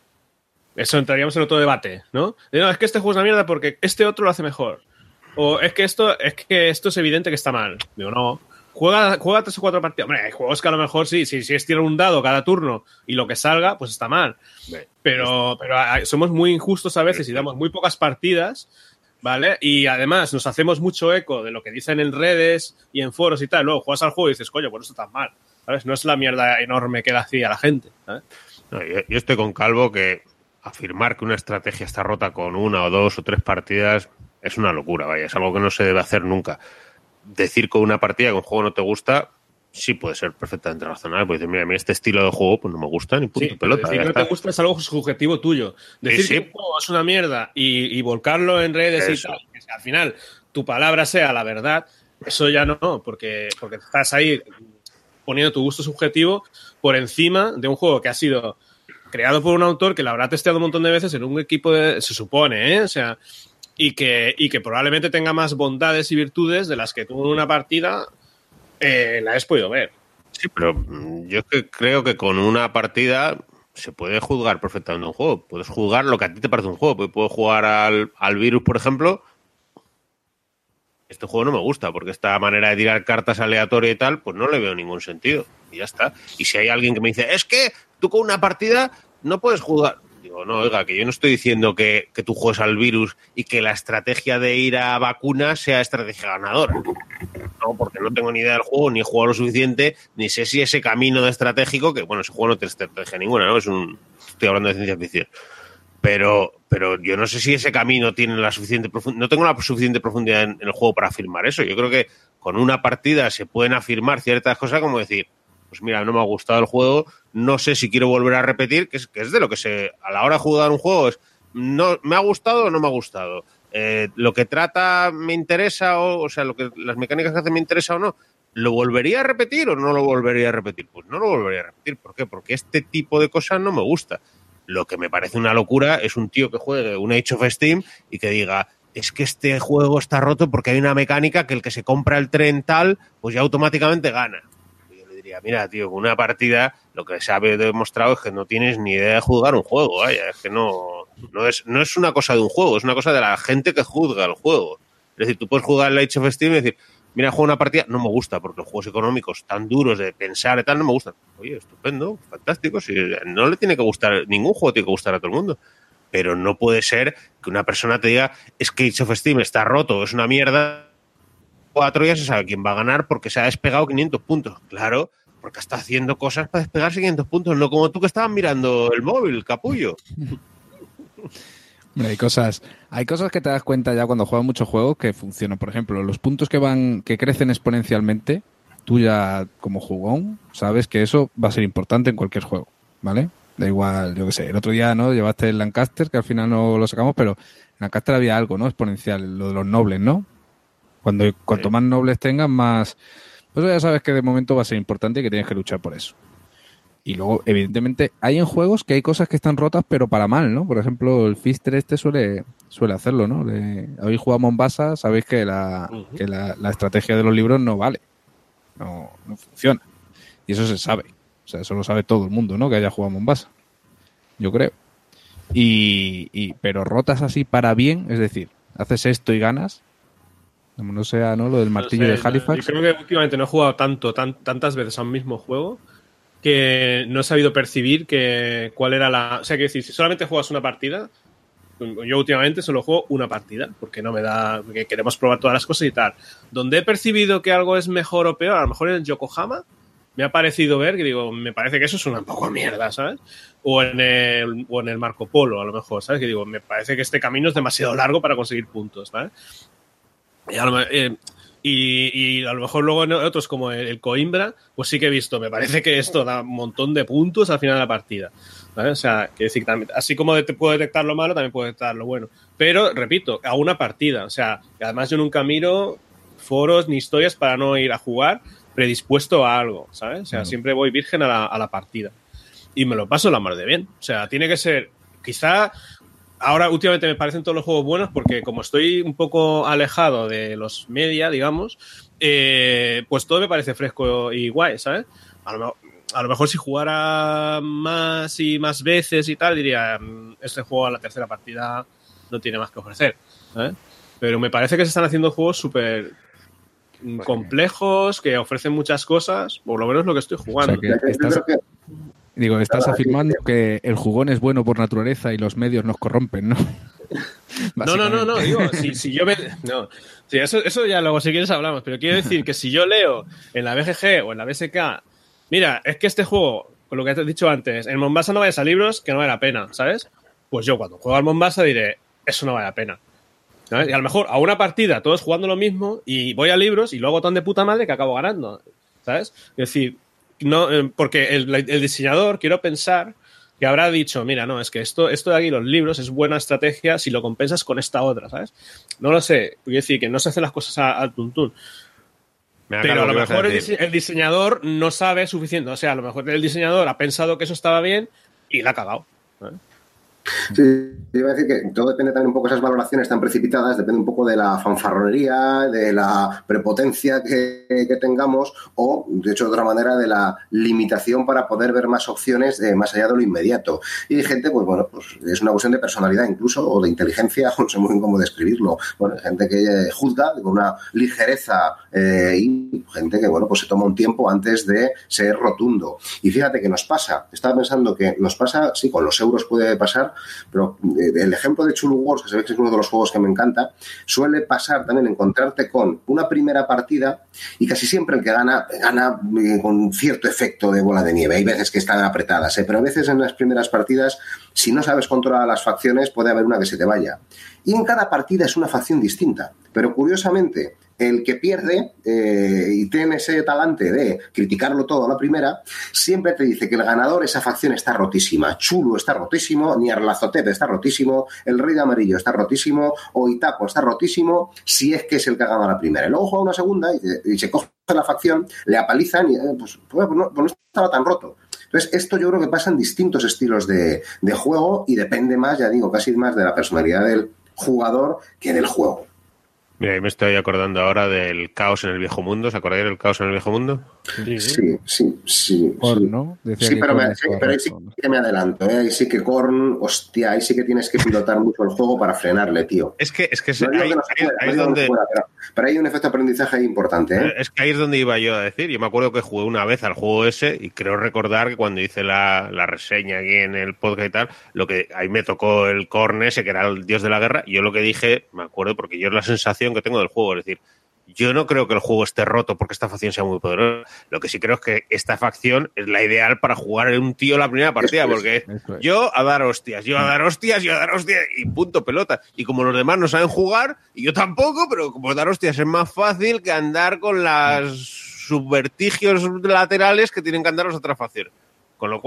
Eso entraríamos en otro debate, ¿no? De, no, es que este juego es una mierda porque este otro lo hace mejor. O es que esto es que esto es evidente que está mal. Digo, no. Juega, juega tres o cuatro partidas. Hombre, hay juegos que a lo mejor sí, si, si es tirar un dado cada turno y lo que salga, pues está mal. Pero, pero somos muy injustos a veces y damos muy pocas partidas, ¿vale? Y además nos hacemos mucho eco de lo que dicen en redes y en foros y tal. Luego juegas al juego y dices, coño, pues esto está mal, ¿sabes? No es la mierda enorme que le hacía a la gente, ¿sabes? No, yo, yo estoy con Calvo que afirmar que una estrategia está rota con una o dos o tres partidas es una locura, vaya, es algo que no se debe hacer nunca. Decir con una partida que un juego no te gusta sí puede ser perfectamente razonable, porque decir, mira, a mí este estilo de juego pues no me gusta ni punto sí, pelota. Decir que no te gusta es algo subjetivo tuyo. Decir sí, sí. que un juego es una mierda y, y volcarlo en redes eso. Y tal, que al final tu palabra sea la verdad, eso ya no, porque, porque estás ahí poniendo tu gusto subjetivo por encima de un juego que ha sido creado por un autor que lo habrá testeado un montón de veces en un equipo de, se supone, ¿eh? O sea, y que, y que probablemente tenga más bondades y virtudes de las que tú en una partida eh, la has podido ver. Sí, pero yo es que creo que con una partida se puede juzgar perfectamente un juego. Puedes juzgar lo que a ti te parece un juego. Puedes jugar al, al Virus, por ejemplo. Este juego no me gusta porque esta manera de tirar cartas aleatoria y tal, pues no le veo ningún sentido. Y ya está. Y si hay alguien que me dice, es que tú con una partida no puedes jugar. Digo, no, oiga, que yo no estoy diciendo que, que tú juegues al Virus y que la estrategia de ir a vacuna sea estrategia ganadora. No, porque no tengo ni idea del juego, ni he jugado lo suficiente, ni sé si ese camino de estratégico, que bueno, ese juego no tiene estrategia ninguna, ¿no? Es un, estoy hablando de ciencia ficción. Pero, pero yo no sé si ese camino tiene la suficiente profundidad, no tengo la suficiente profundidad en, en el juego para afirmar eso. Yo creo que con una partida se pueden afirmar ciertas cosas como decir, pues mira, no me ha gustado el juego, no sé si quiero volver a repetir, que es, que es de lo que se, a la hora de jugar un juego es, no, ¿me ha gustado o no me ha gustado? Eh, lo que trata me interesa, o, o sea, lo que las mecánicas que hace me interesa o no. ¿Lo volvería a repetir o no lo volvería a repetir? Pues no lo volvería a repetir. ¿Por qué? Porque este tipo de cosas no me gusta. Lo que me parece una locura es un tío que juegue un Age of Steam y que diga, es que este juego está roto porque hay una mecánica que el que se compra el tren tal, pues ya automáticamente gana. Y yo le diría, mira, tío, con una partida lo que se ha demostrado es que no tienes ni idea de jugar un juego, vaya, es que no, no es, no es una cosa de un juego, es una cosa de la gente que juzga el juego. Es decir, tú puedes jugar el Age of Steam y decir, mira, juego una partida, no me gusta, porque los juegos económicos tan duros de pensar y tal no me gustan. Oye, estupendo, fantástico, si no le tiene que gustar, ningún juego tiene que gustar a todo el mundo. Pero no puede ser que una persona te diga, es que Age of Steam está roto, es una mierda, cuatro ya se sabe quién va a ganar porque se ha despegado quinientos puntos. Claro, porque está haciendo cosas para despegarse quinientos puntos, no como tú que estabas mirando el móvil, capullo. Hay cosas, hay cosas que te das cuenta ya cuando juegas muchos juegos que funcionan. Por ejemplo, los puntos que van, que crecen exponencialmente, tú ya como jugón sabes que eso va a ser importante en cualquier juego, ¿vale? Da igual, yo qué sé. El otro día, ¿no? Llevaste el Lancaster, que al final no lo sacamos, pero en Lancaster había algo, ¿no? Exponencial, lo de los nobles, ¿no? Cuando cuanto sí. más nobles tengas, más... Pues ya sabes que de momento va a ser importante y que tienes que luchar por eso. Y luego, evidentemente, hay en juegos que hay cosas que están rotas, pero para mal, ¿no? Por ejemplo, el Fister este suele suele hacerlo, ¿no? Le, habéis jugado a Mombasa, sabéis que la, uh-huh. que la, la estrategia de los libros no vale. No, no funciona. Y eso se sabe. O sea, eso lo sabe todo el mundo, ¿no? Que haya jugado a Mombasa. Yo creo. Y, y pero rotas así para bien, es decir, haces esto y ganas. Como no sea, ¿no? Lo del martillo no sé, de Halifax. Yo creo que últimamente no he jugado tanto, tan, tantas veces a un mismo juego que no he sabido percibir que cuál era la... O sea, que decir, si solamente juegas una partida, yo últimamente solo juego una partida, porque no me da... porque queremos probar todas las cosas y tal. Donde he percibido que algo es mejor o peor, a lo mejor en el Yokohama, me ha parecido ver que digo, me parece que eso es una poco mierda, ¿sabes? O en el, o en el Marco Polo, a lo mejor, ¿sabes? Que digo, me parece que este camino es demasiado largo para conseguir puntos, ¿vale? Y a lo, eh, y, y a lo mejor luego en otros como el, el Coimbra, pues sí que he visto, me parece que esto da un montón de puntos al final de la partida, ¿vale? O sea, que decir, también, así como te puedo detectar lo malo, también puedo detectar lo bueno. Pero, repito, a una partida, o sea, además yo nunca miro foros ni historias para no ir a jugar predispuesto a algo, ¿sabes? O sea, siempre voy virgen a la, a la partida. Y me lo paso la mar de bien. O sea, tiene que ser, quizá... Ahora, últimamente me parecen todos los juegos buenos porque como estoy un poco alejado de los media, digamos, eh, pues todo me parece fresco y guay, ¿sabes? A lo, a lo mejor si jugara más y más veces y tal, diría, este juego a la tercera partida no tiene más que ofrecer, ¿sabes? Pero me parece que se están haciendo juegos súper pues complejos, que ofrecen muchas cosas, por lo menos lo que estoy jugando. O sea, que estás... Digo, estás afirmando que el jugón es bueno por naturaleza y los medios nos corrompen, ¿no? No, no, no, no, digo, si, si yo me... No, sí, eso, eso ya luego si quieres hablamos, pero quiero decir que si yo leo en la B G G o en la B S K, mira, es que este juego, con lo que te he dicho antes, en Mombasa no vayas a libros, que no vale la pena, ¿sabes? Pues yo cuando juego al Mombasa diré, eso no vale la pena, ¿sabes? Y a lo mejor a una partida todos jugando lo mismo y voy a libros y lo hago tan de puta madre que acabo ganando, ¿sabes? Es decir... No, porque el, el diseñador, quiero pensar que habrá dicho, mira, no, es que esto, esto de aquí, los libros, es buena estrategia si lo compensas con esta otra, ¿sabes? No lo sé, quiero decir que no se hacen las cosas al tuntún. Pero a lo mejor el, dise- el diseñador no sabe suficiente, o sea, a lo mejor el diseñador ha pensado que eso estaba bien y la ha cagado, ¿sabes? Sí, iba a decir que todo depende también un poco de esas valoraciones tan precipitadas, depende un poco de la fanfarronería, de la prepotencia que, que tengamos o, de hecho, de otra manera, de la limitación para poder ver más opciones eh, más allá de lo inmediato. Y hay gente, pues bueno, pues es una cuestión de personalidad incluso, o de inteligencia, no sé muy bien cómo describirlo. Bueno, hay gente que eh, juzga con una ligereza eh, y gente que, bueno, pues se toma un tiempo antes de ser rotundo. Y fíjate que nos pasa, estaba pensando que nos pasa, sí, con los euros puede pasar, pero el ejemplo de Chulu Wars, que se ve que es uno de los juegos que me encanta, suele pasar también encontrarte con una primera partida y casi siempre el que gana, gana con cierto efecto de bola de nieve. Hay veces que están apretadas, ¿eh? Pero a veces en las primeras partidas, si no sabes controlar las facciones, puede haber una que se te vaya. Y en cada partida es una facción distinta. Pero curiosamente, el que pierde eh, y tiene ese talante de criticarlo todo a la primera, siempre te dice que el ganador, esa facción está rotísima. Chulu está rotísimo, Nyarlathotep está rotísimo, el Rey de Amarillo está rotísimo, o Itaco está rotísimo, si es que es el que ha ganado la primera. Y luego juega una segunda y, y se coge la facción, le apalizan y eh, pues, pues, no, pues no estaba tan roto. Entonces, esto yo creo que pasa en distintos estilos de, de juego y depende más, ya digo, casi más de la personalidad del jugador que del juego. Mira, ahí me estoy acordando ahora del Caos en el Viejo Mundo. ¿Se acordáis del Caos en el Viejo Mundo? Sí, sí, sí. Sí, Korn, ¿no? Sí, pero, me, sí, pero ahí sí que me adelanto, ¿eh? Ahí sí que Korn, hostia, ahí sí que tienes que pilotar mucho el juego para frenarle, tío. Es que es, que es, no ahí, no ahí, fuera, ahí es donde... Fuera, pero, pero hay un efecto de aprendizaje importante, ¿eh? Es que ahí es donde iba yo a decir. Yo me acuerdo que jugué una vez al juego ese y creo recordar que cuando hice la, la reseña aquí en el podcast y tal, lo que ahí me tocó el Korn ese, que era el dios de la guerra, y yo lo que dije, me acuerdo, porque yo es la sensación que tengo del juego, es decir, yo no creo que el juego esté roto porque esta facción sea muy poderosa. Lo que sí creo es que esta facción es la ideal para jugar en un tío la primera partida, eso porque es, es. yo a dar hostias, yo a dar hostias, yo a dar hostias y punto pelota. Y como los demás no saben jugar, y yo tampoco, pero como dar hostias es más fácil que andar con las subvertigios laterales que tienen que andar las otras facciones. Con lo cual,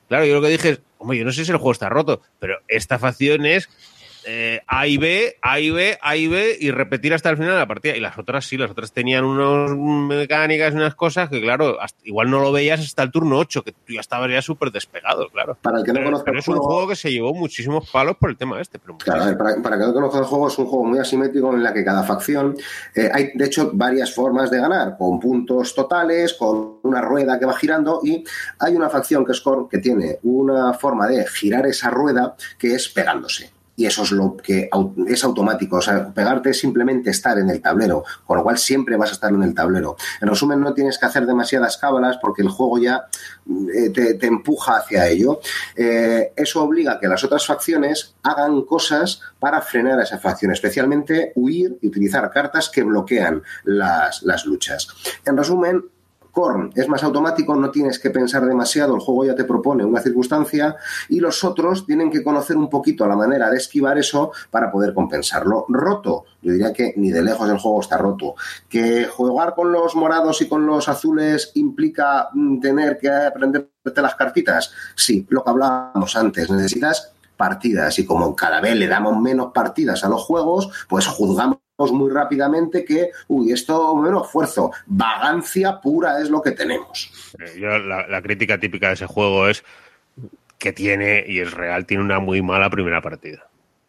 Claro, yo lo que dije es, hombre, yo no sé si el juego está roto, pero esta facción es eh, A y B, A y B, A y B y repetir hasta el final de la partida. Y las otras sí, las otras tenían unas mecánicas y unas cosas que, claro, hasta, igual no lo veías hasta el turno ocho, que tú ya estabas ya súper despegado, claro. Para el que no pero, conozca pero el es juego, un juego que se llevó muchísimos palos por el tema este. Pero claro, a ver, para, para que no conozca el juego, es un juego muy asimétrico en la que cada facción eh, hay, de hecho, varias formas de ganar, con puntos totales, con una rueda que va girando, y hay una facción que es Khorne que tiene una forma de girar esa rueda que es pegándose. Y eso es lo que es automático. O sea, pegarte es simplemente estar en el tablero, con lo cual siempre vas a estar en el tablero. En resumen, no tienes que hacer demasiadas cábalas porque el juego ya eh, te, te empuja hacia ello. Eh, eso obliga a que las otras facciones hagan cosas para frenar a esa facción, especialmente huir y utilizar cartas que bloquean las, las luchas. En resumen, Khorne es más automático, no tienes que pensar demasiado, el juego ya te propone una circunstancia y los otros tienen que conocer un poquito la manera de esquivar eso para poder compensarlo. Roto, yo diría que ni de lejos el juego está roto. ¿Que jugar con los morados y con los azules implica tener que aprenderte las cartitas? Sí, lo que hablábamos antes, necesitas partidas y como cada vez le damos menos partidas a los juegos, pues juzgamos muy rápidamente que, uy, esto menos esfuerzo, vagancia pura es lo que tenemos. Yo, la, la crítica típica de ese juego es que tiene, y es real, tiene una muy mala primera partida.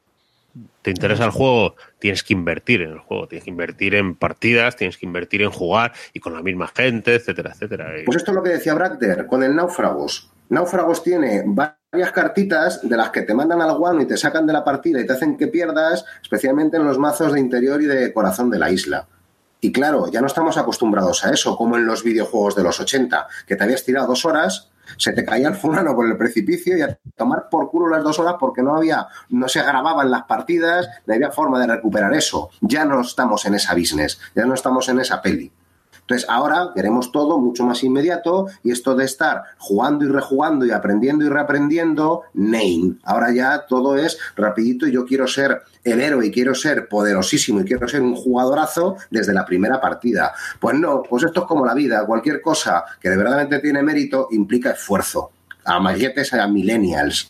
¿Te interesa el juego? Tienes que invertir en el juego, tienes que invertir en partidas, tienes que invertir en jugar y con la misma gente, etcétera, etcétera. Pues esto es lo que decía Bragder con el Náufragos. Náufragos tiene varias cartitas de las que te mandan al guano y te sacan de la partida y te hacen que pierdas, especialmente en los mazos de interior y de corazón de la isla. Y claro, ya no estamos acostumbrados a eso, como en los videojuegos de los ochenta, que te habías tirado dos horas, se te caía el fulano por el precipicio y a tomar por culo las dos horas porque no había, no se grababan las partidas, no había forma de recuperar eso. Ya no estamos en esa business, ya no estamos en esa peli. Entonces, ahora queremos todo mucho más inmediato y esto de estar jugando y rejugando y aprendiendo y reaprendiendo, name. Ahora ya todo es rapidito y yo quiero ser el héroe y quiero ser poderosísimo y quiero ser un jugadorazo desde la primera partida. Pues no, pues esto es como la vida. Cualquier cosa que de verdad tiene mérito implica esfuerzo. A maguetes, a millennials.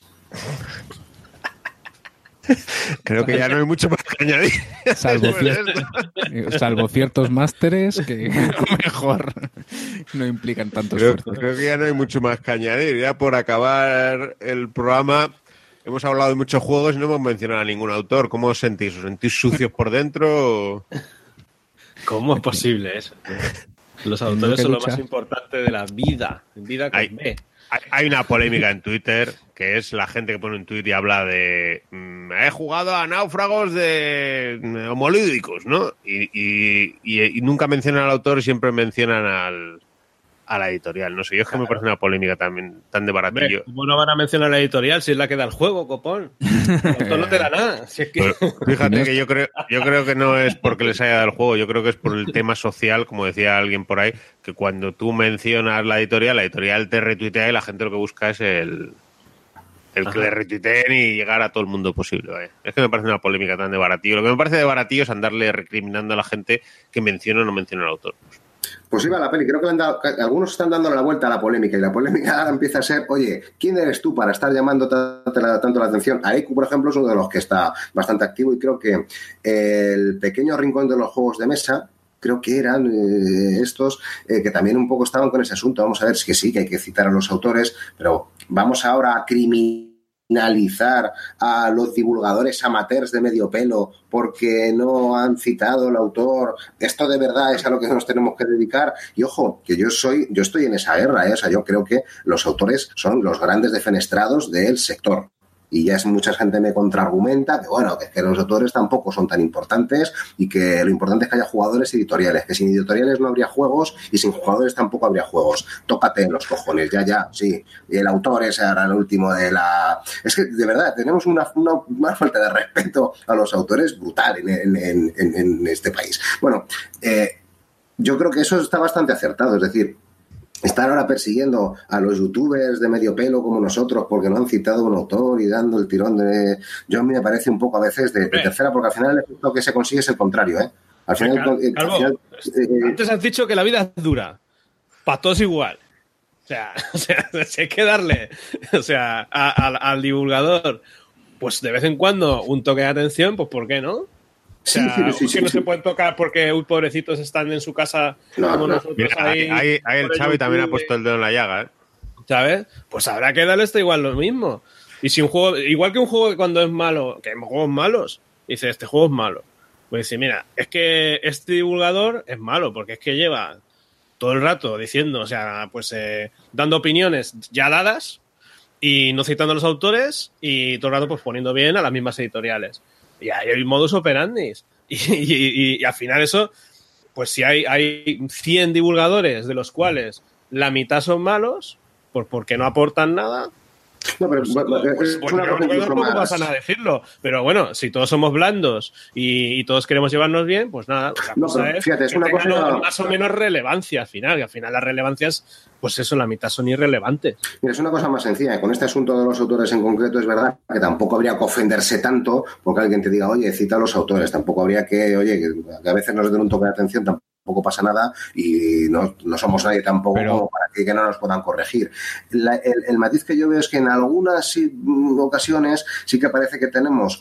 Creo que ya no hay mucho más que añadir. Salvo, cier- salvo ciertos másteres que mejor no implican tanto creo, esfuerzo. Creo que ya no hay mucho más que añadir. Ya por acabar el programa, hemos hablado de muchos juegos y no hemos mencionado a ningún autor. ¿Cómo os sentís? ¿Os sentís sucios por dentro? ¿Cómo es posible eso? Los autores son lo más importante de la vida. Vida con hay, B. Hay una polémica en Twitter que es la gente que pone un tweet y habla de mmm, he jugado a náufragos de homolídicos, ¿no? Y, y, y, y nunca mencionan al autor y siempre mencionan al, a la editorial. No sé, yo es que claro. Me parece una polémica también tan de baratillo. ¿Cómo no van a mencionar a la editorial si es la que da el juego, copón? El autor no te da nada. Si es que... Pero fíjate que yo creo, yo creo que no es porque les haya dado el juego, yo creo que es por el tema social, como decía alguien por ahí, que cuando tú mencionas la editorial, la editorial te retuitea y la gente lo que busca es el, el que le retuiteen y llegar a todo el mundo posible. ¿Vale? Es que me parece una polémica tan de baratillo. Lo que me parece de baratillo es andarle recriminando a la gente que menciona o no menciona al autor. Pues iba la peli, creo que, han dado, que algunos están dando la vuelta a la polémica y la polémica ahora empieza a ser, oye, ¿quién eres tú para estar llamando tanto la, tanto la atención? Aeku, por ejemplo, es uno de los que está bastante activo y creo que el pequeño rincón de los juegos de mesa, creo que eran eh, estos eh, que también un poco estaban con ese asunto. Vamos a ver, es que sí, que hay que citar a los autores, pero vamos ahora a criminalizar analizar a los divulgadores amateurs de medio pelo porque no han citado el autor. Esto de verdad es a lo que nos tenemos que dedicar. Y ojo, que yo soy, yo estoy en esa guerra, ¿eh? O sea, yo creo que los autores son los grandes defenestrados del sector. Y ya es mucha gente me contraargumenta que bueno, que, que los autores tampoco son tan importantes y que lo importante es que haya jugadores editoriales, que sin editoriales no habría juegos y sin jugadores tampoco habría juegos. Tócate en los cojones, ya, ya, sí. Y el autor es ahora el último de la... Es que, de verdad, tenemos una, una, una falta de respeto a los autores brutal en, en, en, en, en este país. Bueno, eh, yo creo que eso está bastante acertado, es decir, estar ahora persiguiendo a los youtubers de medio pelo como nosotros porque no han citado un autor y dando el tirón de... Yo a mí me parece un poco a veces de, de tercera, porque al final el efecto que se consigue es el contrario, ¿eh? Al final... Calvo, al final eh, antes has dicho que la vida es dura. Para todos igual. O sea, o sea, si hay que darle, o sea, a, a, al divulgador, pues de vez en cuando un toque de atención, pues ¿por qué no? O sea, sí, sí, sí, que sí, no sí. se pueden tocar porque uy, pobrecitos están en su casa no, como no. nosotros. Mira, ahí, ahí, ahí el Xavi también ha puesto el dedo en la llaga, ¿eh? ¿Sabes? Pues habrá que darle esto igual lo mismo. Y si un juego, igual que un juego que cuando es malo, que hay juegos malos, dice, este juego es malo. Pues dice, mira, es que este divulgador es malo, porque es que lleva todo el rato diciendo, o sea, pues eh, dando opiniones ya dadas y no citando a los autores y todo el rato pues poniendo bien a las mismas editoriales. Y ahí hay modus operandi. Y, y, y, y al final eso, pues si hay, hay cien divulgadores de los cuales la mitad son malos, pues porque no aportan nada. No, pero pues, bueno, pues, es pues una no, cosa no pasa nada decirlo. Pero bueno, si todos somos blandos y, y todos queremos llevarnos bien, pues nada. La no, cosa pero, es fíjate, es que una tengan cosa... más o menos relevancia al final. Y al final las relevancias, pues eso, la mitad son irrelevantes. Mira, es una cosa más sencilla. Con este asunto de los autores en concreto es verdad que tampoco habría que ofenderse tanto porque alguien te diga, oye, cita a los autores. Tampoco habría que, oye, que a veces nos den un toque de atención, tampoco Tampoco pasa nada y no, no somos nadie tampoco Pero... como para que, que no nos puedan corregir. La, el, el matiz que yo veo es que en algunas sí, ocasiones sí que parece que tenemos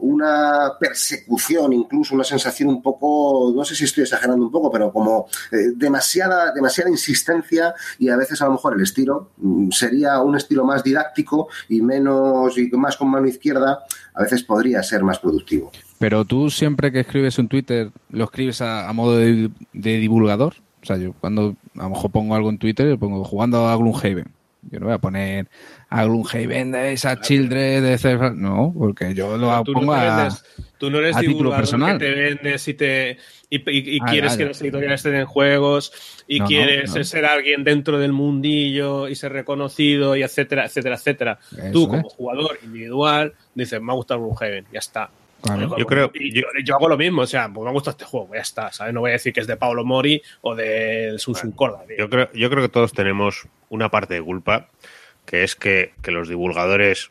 una persecución, incluso una sensación un poco, no sé si estoy exagerando un poco, pero como eh, demasiada, demasiada insistencia y a veces a lo mejor el estilo mm, sería un estilo más didáctico y menos y más con mano izquierda, a veces podría ser más productivo. Pero tú siempre que escribes un Twitter, ¿lo escribes a, a modo de, de divulgador? O sea, yo cuando a lo mejor pongo algo en Twitter, yo pongo jugando a Gloomhaven. Yo no voy a poner a Gloomhaven de esa Children de Cerf... No, porque yo lo tú pongo no a, vendes, tú no eres a título divulgador personal. Que te vendes y, te, y, y, y ah, quieres vale. que las editoriales estén en juegos y no, quieres no, no. ser alguien dentro del mundillo y ser reconocido y etcétera, etcétera, etcétera. Eso tú como es. jugador individual dices, me ha gustado Gloomhaven, ya está. Claro. Yo creo, y yo, yo hago lo mismo, o sea, pues me gusta este juego, ya está, ¿sabes? No voy a decir que es de Paolo Mori o de Susun Corda. Yo creo, yo creo que todos tenemos una parte de culpa, que es que, que los divulgadores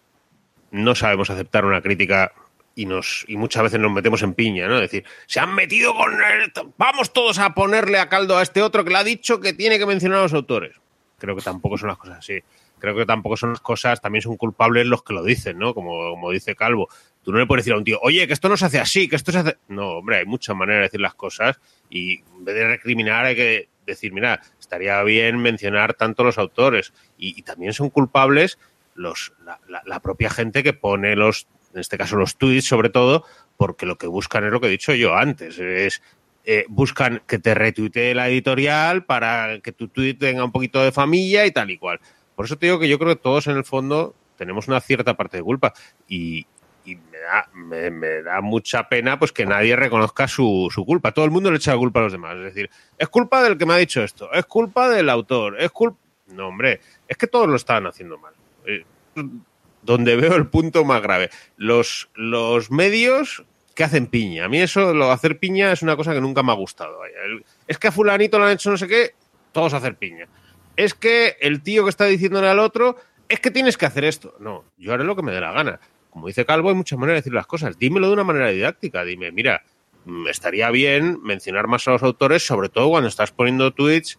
no sabemos aceptar una crítica y nos y muchas veces nos metemos en piña, ¿no? Es decir, se han metido con el... Vamos todos a ponerle a caldo a este otro que le ha dicho que tiene que mencionar a los autores. Creo que tampoco son las cosas así. Creo que tampoco son las cosas, también son culpables los que lo dicen, ¿no? Como, como dice Calvo. Tú no le puedes decir a un tío, oye, que esto no se hace así, que esto se hace... No, hombre, hay muchas maneras de decir las cosas y en vez de recriminar hay que decir, mira, estaría bien mencionar tanto los autores. Y, y también son culpables los la, la, la propia gente que pone los, en este caso los tweets sobre todo, porque lo que buscan es lo que he dicho yo antes, es... Eh, buscan que te retuitee la editorial para que tu tweet tenga un poquito de familia y tal y cual. Por eso te digo que yo creo que todos en el fondo tenemos una cierta parte de culpa y, y me da me, me da mucha pena pues que nadie reconozca su, su culpa. Todo el mundo le echa la culpa a los demás. Es decir, es culpa del que me ha dicho esto, es culpa del autor, es culpa... No, hombre, es que todos lo estaban haciendo mal. Eh, donde veo el punto más grave. Los, los medios... que hacen piña. A mí eso, lo de hacer piña es una cosa que nunca me ha gustado. Es que a fulanito le han hecho no sé qué, todos a hacer piña. Es que el tío que está diciéndole al otro, es que tienes que hacer esto. No, yo haré lo que me dé la gana. Como dice Calvo, hay muchas maneras de decir las cosas. Dímelo de una manera didáctica. Dime, mira, estaría bien mencionar más a los autores, sobre todo cuando estás poniendo tweets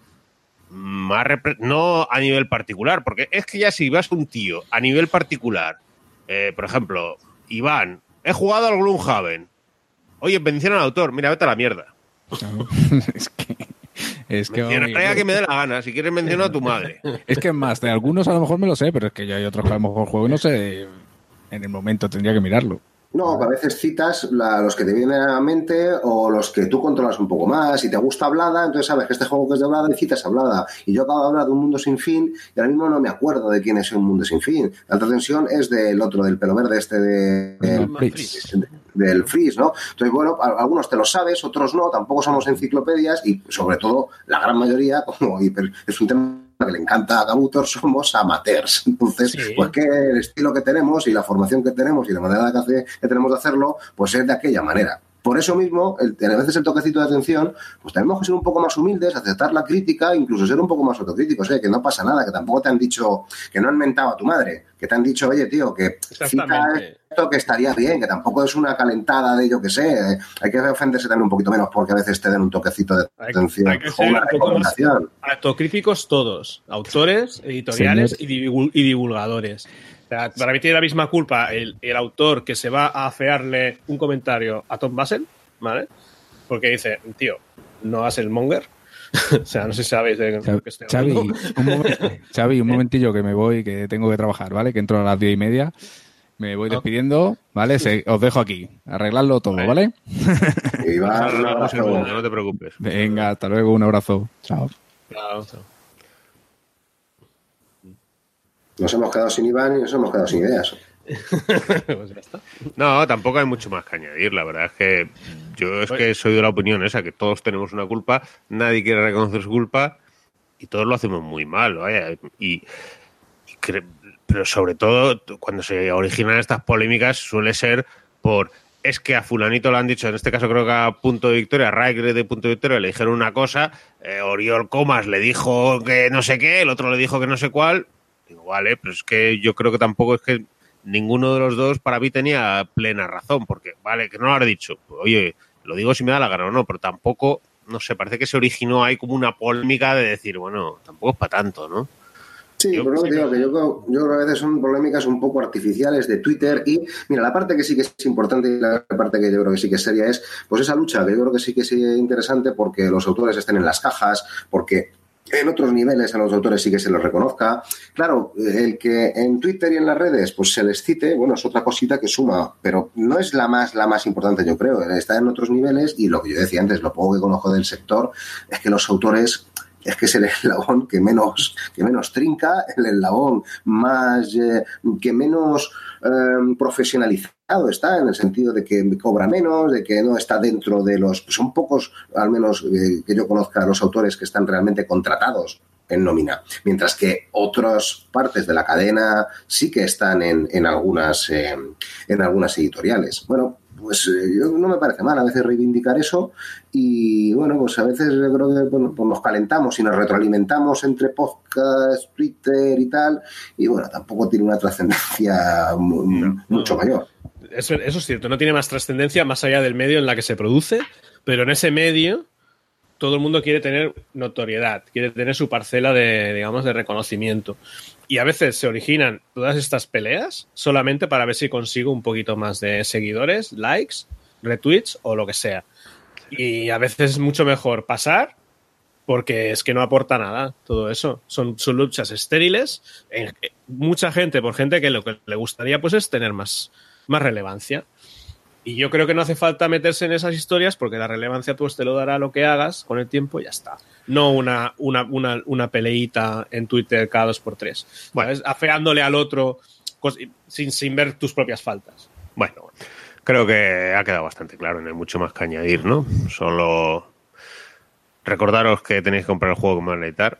más repre- no a nivel particular, porque es que ya si vas un tío a nivel particular, eh, por ejemplo, Iván, he jugado al Gloomhaven. Oye, menciona al autor. Mira, vete a la mierda. No, es que... Es que menciona, traiga que me dé la gana. Si quieres, menciona a tu madre. Es que más, de algunos a lo mejor me lo sé, pero es que ya hay otros que a lo mejor juego y no sé. En el momento tendría que mirarlo. No, que a veces citas la, los que te vienen a la mente o los que tú controlas un poco más. Si te gusta Hablada, entonces sabes que este juego que es de Hablada y citas Hablada. Y yo acabo de hablar de Un Mundo Sin Fin y ahora mismo no me acuerdo de quién es Un Mundo Sin Fin. La alta tensión es del otro, del pelo verde este de, de, de, del Freeze, ¿no? Entonces, bueno, algunos te lo sabes, otros no. Tampoco somos enciclopedias y, sobre todo, la gran mayoría, como es un tema que le encanta a Gabutor, somos amateurs. Entonces, sí. Pues que el estilo que tenemos y la formación que tenemos y la manera que, hace, que tenemos de hacerlo, pues es de aquella manera. Por eso mismo, el, a veces el toquecito de atención, pues tenemos que ser un poco más humildes, aceptar la crítica, incluso ser un poco más autocríticos, ¿eh? Que no pasa nada, que tampoco te han dicho, que no han mentado a tu madre, que te han dicho, oye, tío, que cita esto que estaría bien, que tampoco es una calentada de yo que sé, hay que ofenderse también un poquito menos porque a veces te den un toquecito de atención hay que ser o una un poco recomendación. Más autocríticos todos, autores, editoriales y, divul- y divulgadores. O sea, para mí tiene la misma culpa el, el autor que se va a afearle un comentario a Tom Basel, ¿vale? Porque dice, tío, no hagas el monger. O sea, no sé si sabéis de Xavi, qué estoy Xavi, hablando. un momento, Xavi, un momentillo que me voy, que tengo que trabajar, ¿vale? Que entro a las diez y media. Me voy despidiendo, ¿vale? Se, os dejo aquí. Arregladlo todo, ¿vale? Y va, no, no, no, no te preocupes. Venga, hasta luego. Un abrazo. Chao. Claro, claro. Nos hemos quedado sin Iván y nos hemos quedado sin ideas. Pues ya está. No, tampoco hay mucho más que añadir. La verdad es que yo es que soy de la opinión esa, que todos tenemos una culpa, nadie quiere reconocer su culpa y todos lo hacemos muy mal, vaya. Y, y cre- pero sobre todo cuando se originan estas polémicas suele ser por es que a fulanito le han dicho, en este caso creo que a Punto de Victoria, a Raigre de Punto de Victoria le dijeron una cosa, eh, Oriol Comas le dijo que no sé qué, el otro le dijo que no sé cuál. Digo, vale, pero es que yo creo que tampoco es que ninguno de los dos para mí tenía plena razón, porque, vale, que no lo habré dicho. Pues, oye, lo digo si me da la gana o no, pero tampoco, no sé, parece que se originó ahí como una polémica de decir, bueno, tampoco es para tanto, ¿no? Sí, Yo- por lo que digo, que yo, creo- yo creo que a veces son polémicas un poco artificiales de Twitter y, mira, la parte que sí que es importante y la parte que yo creo que sí que es seria es, pues esa lucha, que yo creo que sí que es interesante porque los autores estén en las cajas, porque en otros niveles a los autores sí que se les reconozca. Claro, el que en Twitter y en las redes pues se les cite, bueno, es otra cosita que suma, pero no es la más la más importante, yo creo. Está en otros niveles y lo que yo decía antes, lo poco que conozco del sector, es que los autores es que es el eslabón que menos que menos trinca, el eslabón más eh, que menos eh, profesionalizado está, en el sentido de que cobra menos, de que no está dentro de los... Son pocos, al menos eh, que yo conozca, los autores que están realmente contratados en nómina, mientras que otras partes de la cadena sí que están en, en algunas eh, en algunas editoriales. Bueno, pues eh, yo, no me parece mal a veces reivindicar eso y bueno, pues a veces yo creo que bueno, pues nos calentamos y nos retroalimentamos entre podcast, Twitter y tal y bueno, tampoco tiene una trascendencia mu- No, mucho no. mayor. Eso, eso es cierto, no tiene más trascendencia más allá del medio en la que se produce, pero en ese medio todo el mundo quiere tener notoriedad, quiere tener su parcela de, digamos, de reconocimiento. Y a veces se originan todas estas peleas solamente para ver si consigo un poquito más de seguidores, likes, retweets o lo que sea. Y a veces es mucho mejor pasar porque es que no aporta nada todo eso. Son, son luchas estériles. En, mucha gente, por gente que lo que le gustaría pues es tener más, más relevancia. Y yo creo que no hace falta meterse en esas historias porque la relevancia pues te lo dará lo que hagas con el tiempo y ya está. No una, una, una, una peleita en Twitter cada dos por tres. Bueno, es afeándole al otro sin, sin ver tus propias faltas. Bueno, creo que ha quedado bastante claro, no hay mucho más que añadir, ¿no? Solo recordaros que tenéis que comprar el juego que me van a editar.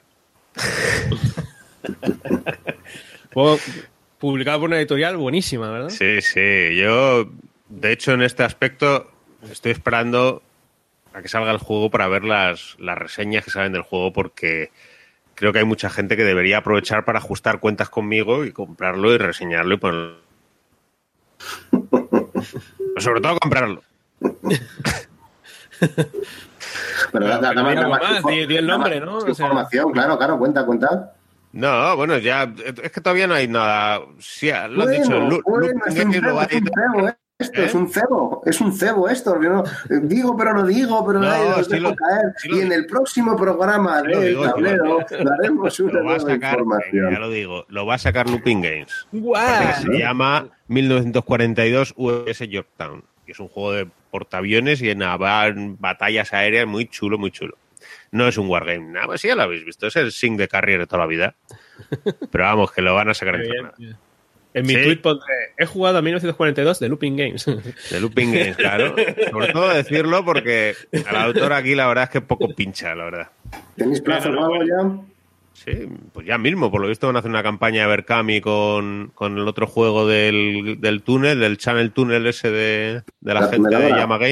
Juego publicado por una editorial buenísima, ¿verdad? Sí, sí, yo... De hecho, en este aspecto estoy esperando a que salga el juego para ver las, las reseñas que salen del juego porque creo que hay mucha gente que debería aprovechar para ajustar cuentas conmigo y comprarlo y reseñarlo y ponerlo. Pero sobre todo comprarlo. Pero da, da, da, algo da más, más, di, di el nombre, ¿no? O sea, información, claro, claro, cuenta, cuenta. No, bueno, ya es que todavía no hay nada. Sí, lo bueno, has dicho, Lu, bueno, Lu, es un Lu, lo va a cebo, es un editar. cebo, ¿eh? Esto ¿Eh? es un cebo, es un cebo esto. Yo no, digo, pero no digo, pero No, nadie nos sí deja lo- caer. sí lo y en el próximo programa Sí lo del digo, sí lo tablero digo. daremos una Lo va a nueva sacar, información. venga, ya lo digo, lo va a sacar Looping Games. ¡guau! Aparte que se llama mil novecientos cuarenta y dos U S Yorktown. Que es un juego de portaaviones y en batallas aéreas muy chulo, muy chulo. No es un wargame, nada más, ya lo habéis visto. Es el Sing de Carrier de toda la vida. Pero vamos, que lo van a sacar en Bien, jornada. bien. En mi Sí. tweet pondré, he jugado a mil novecientos cuarenta y dos de Looping Games. De Looping Games, claro. Sobre todo decirlo porque al autor aquí la verdad es que poco pincha, la verdad. ¿Tenéis plazo Bueno, o algo ya? Sí, pues ya mismo, por lo visto van a hacer una campaña de Berkami con, con el otro juego del, del túnel, del Channel Túnel ese de, de la, La gente de tuneladora. Llama Games.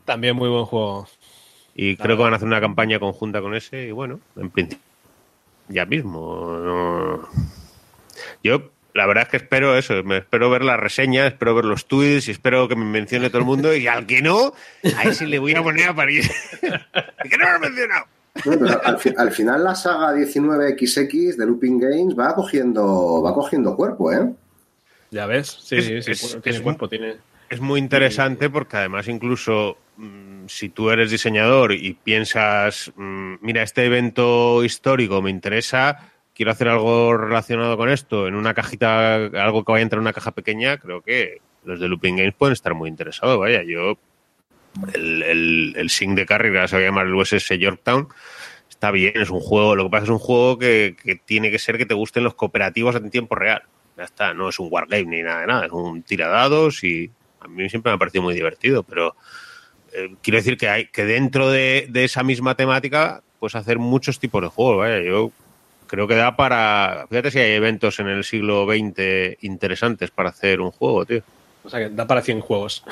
También muy buen juego. Y creo que van a hacer una campaña conjunta con ese. Y bueno, en principio, ya mismo. No... Yo, la verdad es que espero eso. Me espero ver la reseña, espero ver los tweets y espero que me mencione todo el mundo. Y al que no, a ese le voy a poner a parir. ¿Y que no lo he mencionado? No, pero al, fi- al final la saga diecinueve equis equis de Looping Games va cogiendo, va cogiendo cuerpo, ¿eh? Ya ves, sí, Es- sí, sí, es- tiene es cuerpo, tiene... Es muy interesante porque además incluso mmm, si tú eres diseñador y piensas, mmm, mira, este evento histórico me interesa, quiero hacer algo relacionado con esto en una cajita, algo que vaya a entrar en una caja pequeña, creo que los de Looping Games pueden estar muy interesados. Vaya, yo el, el, el Sync de carrera, se va a llamar el U S S Yorktown, está bien, es un juego, lo que pasa es que es un juego que, que tiene que ser que te gusten los cooperativos en tiempo real. Ya está, no es un wargame ni nada de nada, es un tiradados y a mí siempre me ha parecido muy divertido, pero eh, quiero decir que hay que dentro de, de esa misma temática pues hacer muchos tipos de juegos. Vaya, yo creo que da para... Fíjate si hay eventos en el siglo veinte interesantes para hacer un juego, tío. O sea, que da para cien juegos.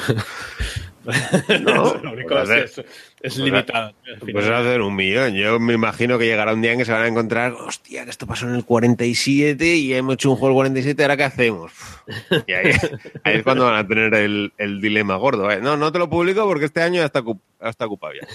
No, lo único pues es hacer, que es, es pues limitado. Pues hacer un millón. Yo me imagino que llegará un día en que se van a encontrar, hostia, que esto pasó en el cuarenta y siete y hemos hecho un juego el cuarenta y siete, ¿ahora qué hacemos? Y ahí, ahí es cuando van a tener el, el dilema gordo. ¿eh? No, no te lo publico porque este año ya está, ya está ocupado ya.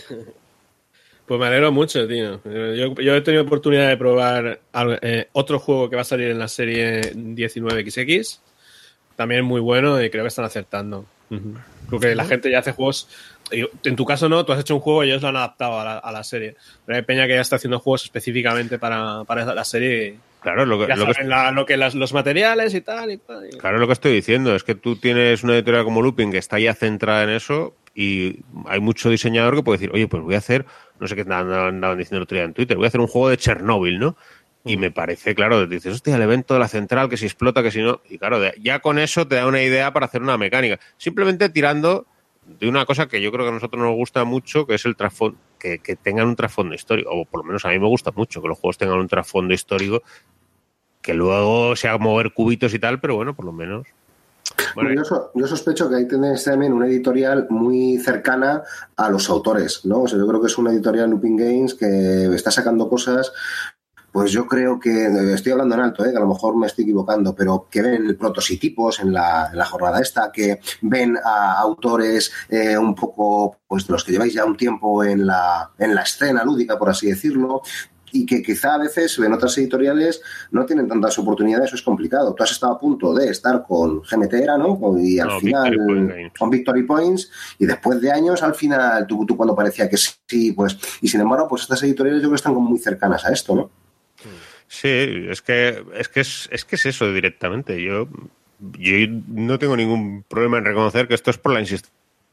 Pues me alegro mucho, tío. Yo, yo he tenido oportunidad de probar eh, otro juego que va a salir en la serie diecinueve equis equis. También muy bueno y creo que están acertando. Uh-huh. Creo que la gente ya hace juegos... En tu caso no, tú has hecho un juego y ellos lo han adaptado a la, a la serie. Pero hay peña que ya está haciendo juegos específicamente para, para la serie. Claro, lo que, ya lo saben que, la, lo que las, los materiales y tal, y tal. Claro, lo que estoy diciendo es que tú tienes una editorial como Looping que está ya centrada en eso y hay mucho diseñador que puede decir, oye, pues voy a hacer, no sé qué andaban diciendo el otro día en Twitter, voy a hacer un juego de Chernóbil, ¿no? Y me parece, claro, dices, hostia, el evento de la central, que si explota, que si no. Y claro, ya con eso te da una idea para hacer una mecánica. Simplemente tirando de una cosa que yo creo que a nosotros nos gusta mucho, que es el trasfondo, que, que tengan un trasfondo histórico. O por lo menos a mí me gusta mucho que los juegos tengan un trasfondo histórico, que luego sea mover cubitos y tal, pero bueno, por lo menos. Bueno, yo, so, yo sospecho que ahí tenéis también una editorial muy cercana a los autores, ¿no? O sea, yo creo que es una editorial Looping Games que está sacando cosas. Pues yo creo que, estoy hablando en alto, ¿eh? Que a lo mejor me estoy equivocando, pero que ven prototipos en la, en la jornada esta, que ven a autores eh, un poco, pues de los que lleváis ya un tiempo en la, en la escena lúdica, por así decirlo, y que quizá a veces en otras editoriales no tienen tantas oportunidades, eso es complicado. Tú has estado a punto de estar con G M T era, ¿no? Y al no, final Victory Points. Con Victory Points, y después de años, al final, tú, tú cuando parecía que sí, pues, y sin embargo, pues estas editoriales yo creo que están como muy cercanas a esto, ¿no? Sí, es que es que es, es que es eso directamente. Yo, yo no tengo ningún problema en reconocer que esto es por la insistencia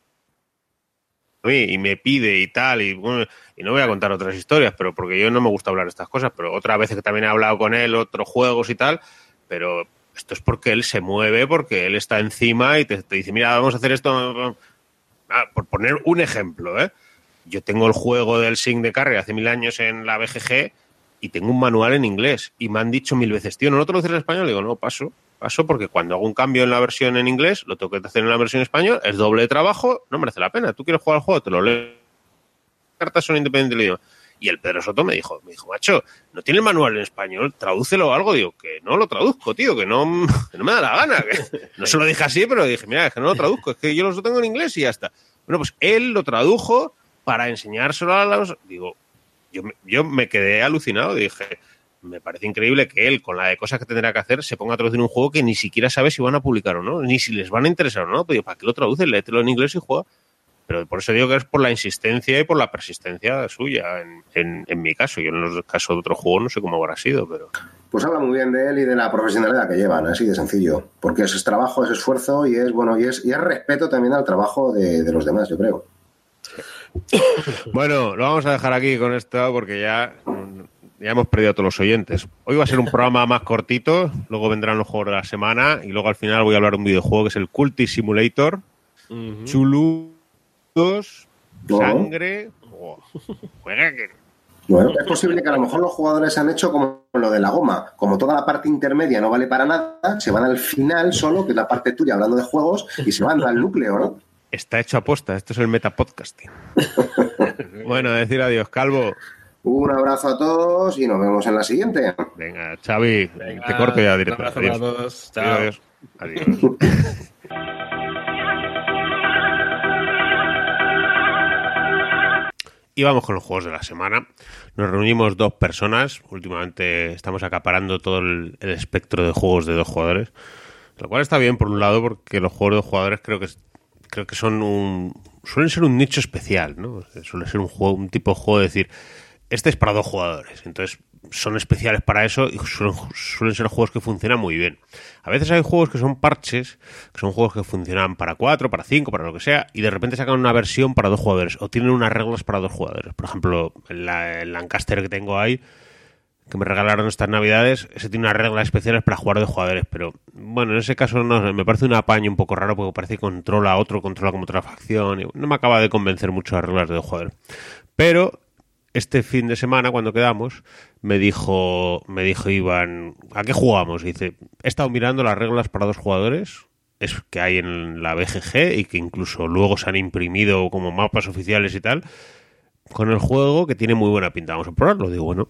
y me pide y tal, y, bueno, y no voy a contar otras historias, pero porque yo no me gusta hablar de estas cosas, pero otras veces que también he hablado con él, otros juegos y tal, pero esto es porque él se mueve, porque él está encima y te, te dice, mira, vamos a hacer esto. Ah, por poner un ejemplo, ¿eh? Yo tengo el juego del Sync de Carry hace mil años en la B G G y tengo un manual en inglés y me han dicho mil veces, tío, ¿no lo traduces en español? Digo, no, paso, paso porque cuando hago un cambio en la versión en inglés, lo tengo que hacer en la versión en español, es doble de trabajo, no merece la pena. Tú quieres jugar al juego, te lo lees, las cartas son independientes del idioma. Y el Pedro Soto me dijo, me dijo, macho, ¿no tiene el manual en español? Tradúcelo o algo. Digo, que no lo traduzco, tío, que no, que no me da la gana. Que no se lo dije así, pero dije, mira, es que no lo traduzco, es que yo lo tengo en inglés y ya está. Bueno, pues él lo tradujo para enseñárselo a los... Digo, yo, yo me quedé alucinado, dije, me parece increíble que él, con la de cosas que tendrá que hacer, se ponga a traducir un juego que ni siquiera sabe si van a publicar o no, ni si les van a interesar o no. Pero ¿para qué lo traduces? Léetelo en inglés y juega. Pero por eso digo que es por la insistencia y por la persistencia suya, en, en, en mi caso. Yo en los casos de otro juego no sé cómo habrá sido, pero... Pues habla muy bien de él y de la profesionalidad que llevan, así de sencillo. Porque es trabajo, es esfuerzo y es, bueno, y es, y es respeto también al trabajo de, de los demás, yo creo. Bueno, lo vamos a dejar aquí con esto porque ya, ya hemos perdido a todos los oyentes. Hoy va a ser un programa más cortito, luego vendrán los juegos de la semana y luego al final voy a hablar de un videojuego que es el Cultist Simulator. Uh-huh. Chuludos, ¿no? Sangre... Oh, juega que... Bueno, es posible que a lo mejor los jugadores han hecho como lo de la goma, como toda la parte intermedia no vale para nada, se van al final solo, que es la parte tuya hablando de juegos, y se van al núcleo, ¿no? Está hecho a posta, esto es el metapodcasting. Bueno, decir adiós, Calvo. Un abrazo a todos y nos vemos en la siguiente. Venga, Xavi, Venga, te corto ya directamente. Un abrazo Adiós. para todos. Chao. Adiós. Adiós. Y vamos con los juegos de la semana. Nos reunimos dos personas. Últimamente estamos acaparando todo el, el espectro de juegos de dos jugadores. Lo cual está bien, por un lado, porque los juegos de dos jugadores creo que creo que son un suelen ser un nicho especial, ¿no? Suele ser un juego, un tipo de juego de decir, este es para dos jugadores. Entonces son especiales para eso y suelen, suelen ser juegos que funcionan muy bien. A veces hay juegos que son parches, que son juegos que funcionan para cuatro, para cinco, para lo que sea, y de repente sacan una versión para dos jugadores o tienen unas reglas para dos jugadores. Por ejemplo, la, el Lancaster que tengo ahí, que me regalaron estas navidades, ese tiene unas reglas especiales para jugar de jugadores, pero bueno, en ese caso no, me parece un apaño un poco raro porque parece que controla a otro, controla como otra facción, y no me acaba de convencer mucho las reglas de dos jugadores. Pero este fin de semana, cuando quedamos, me dijo, me dijo Iván, ¿a qué jugamos? Y dice, he estado mirando las reglas para dos jugadores, es que hay en la B G G y que incluso luego se han imprimido como mapas oficiales y tal, con el juego que tiene muy buena pinta. Vamos a probarlo. Digo, bueno,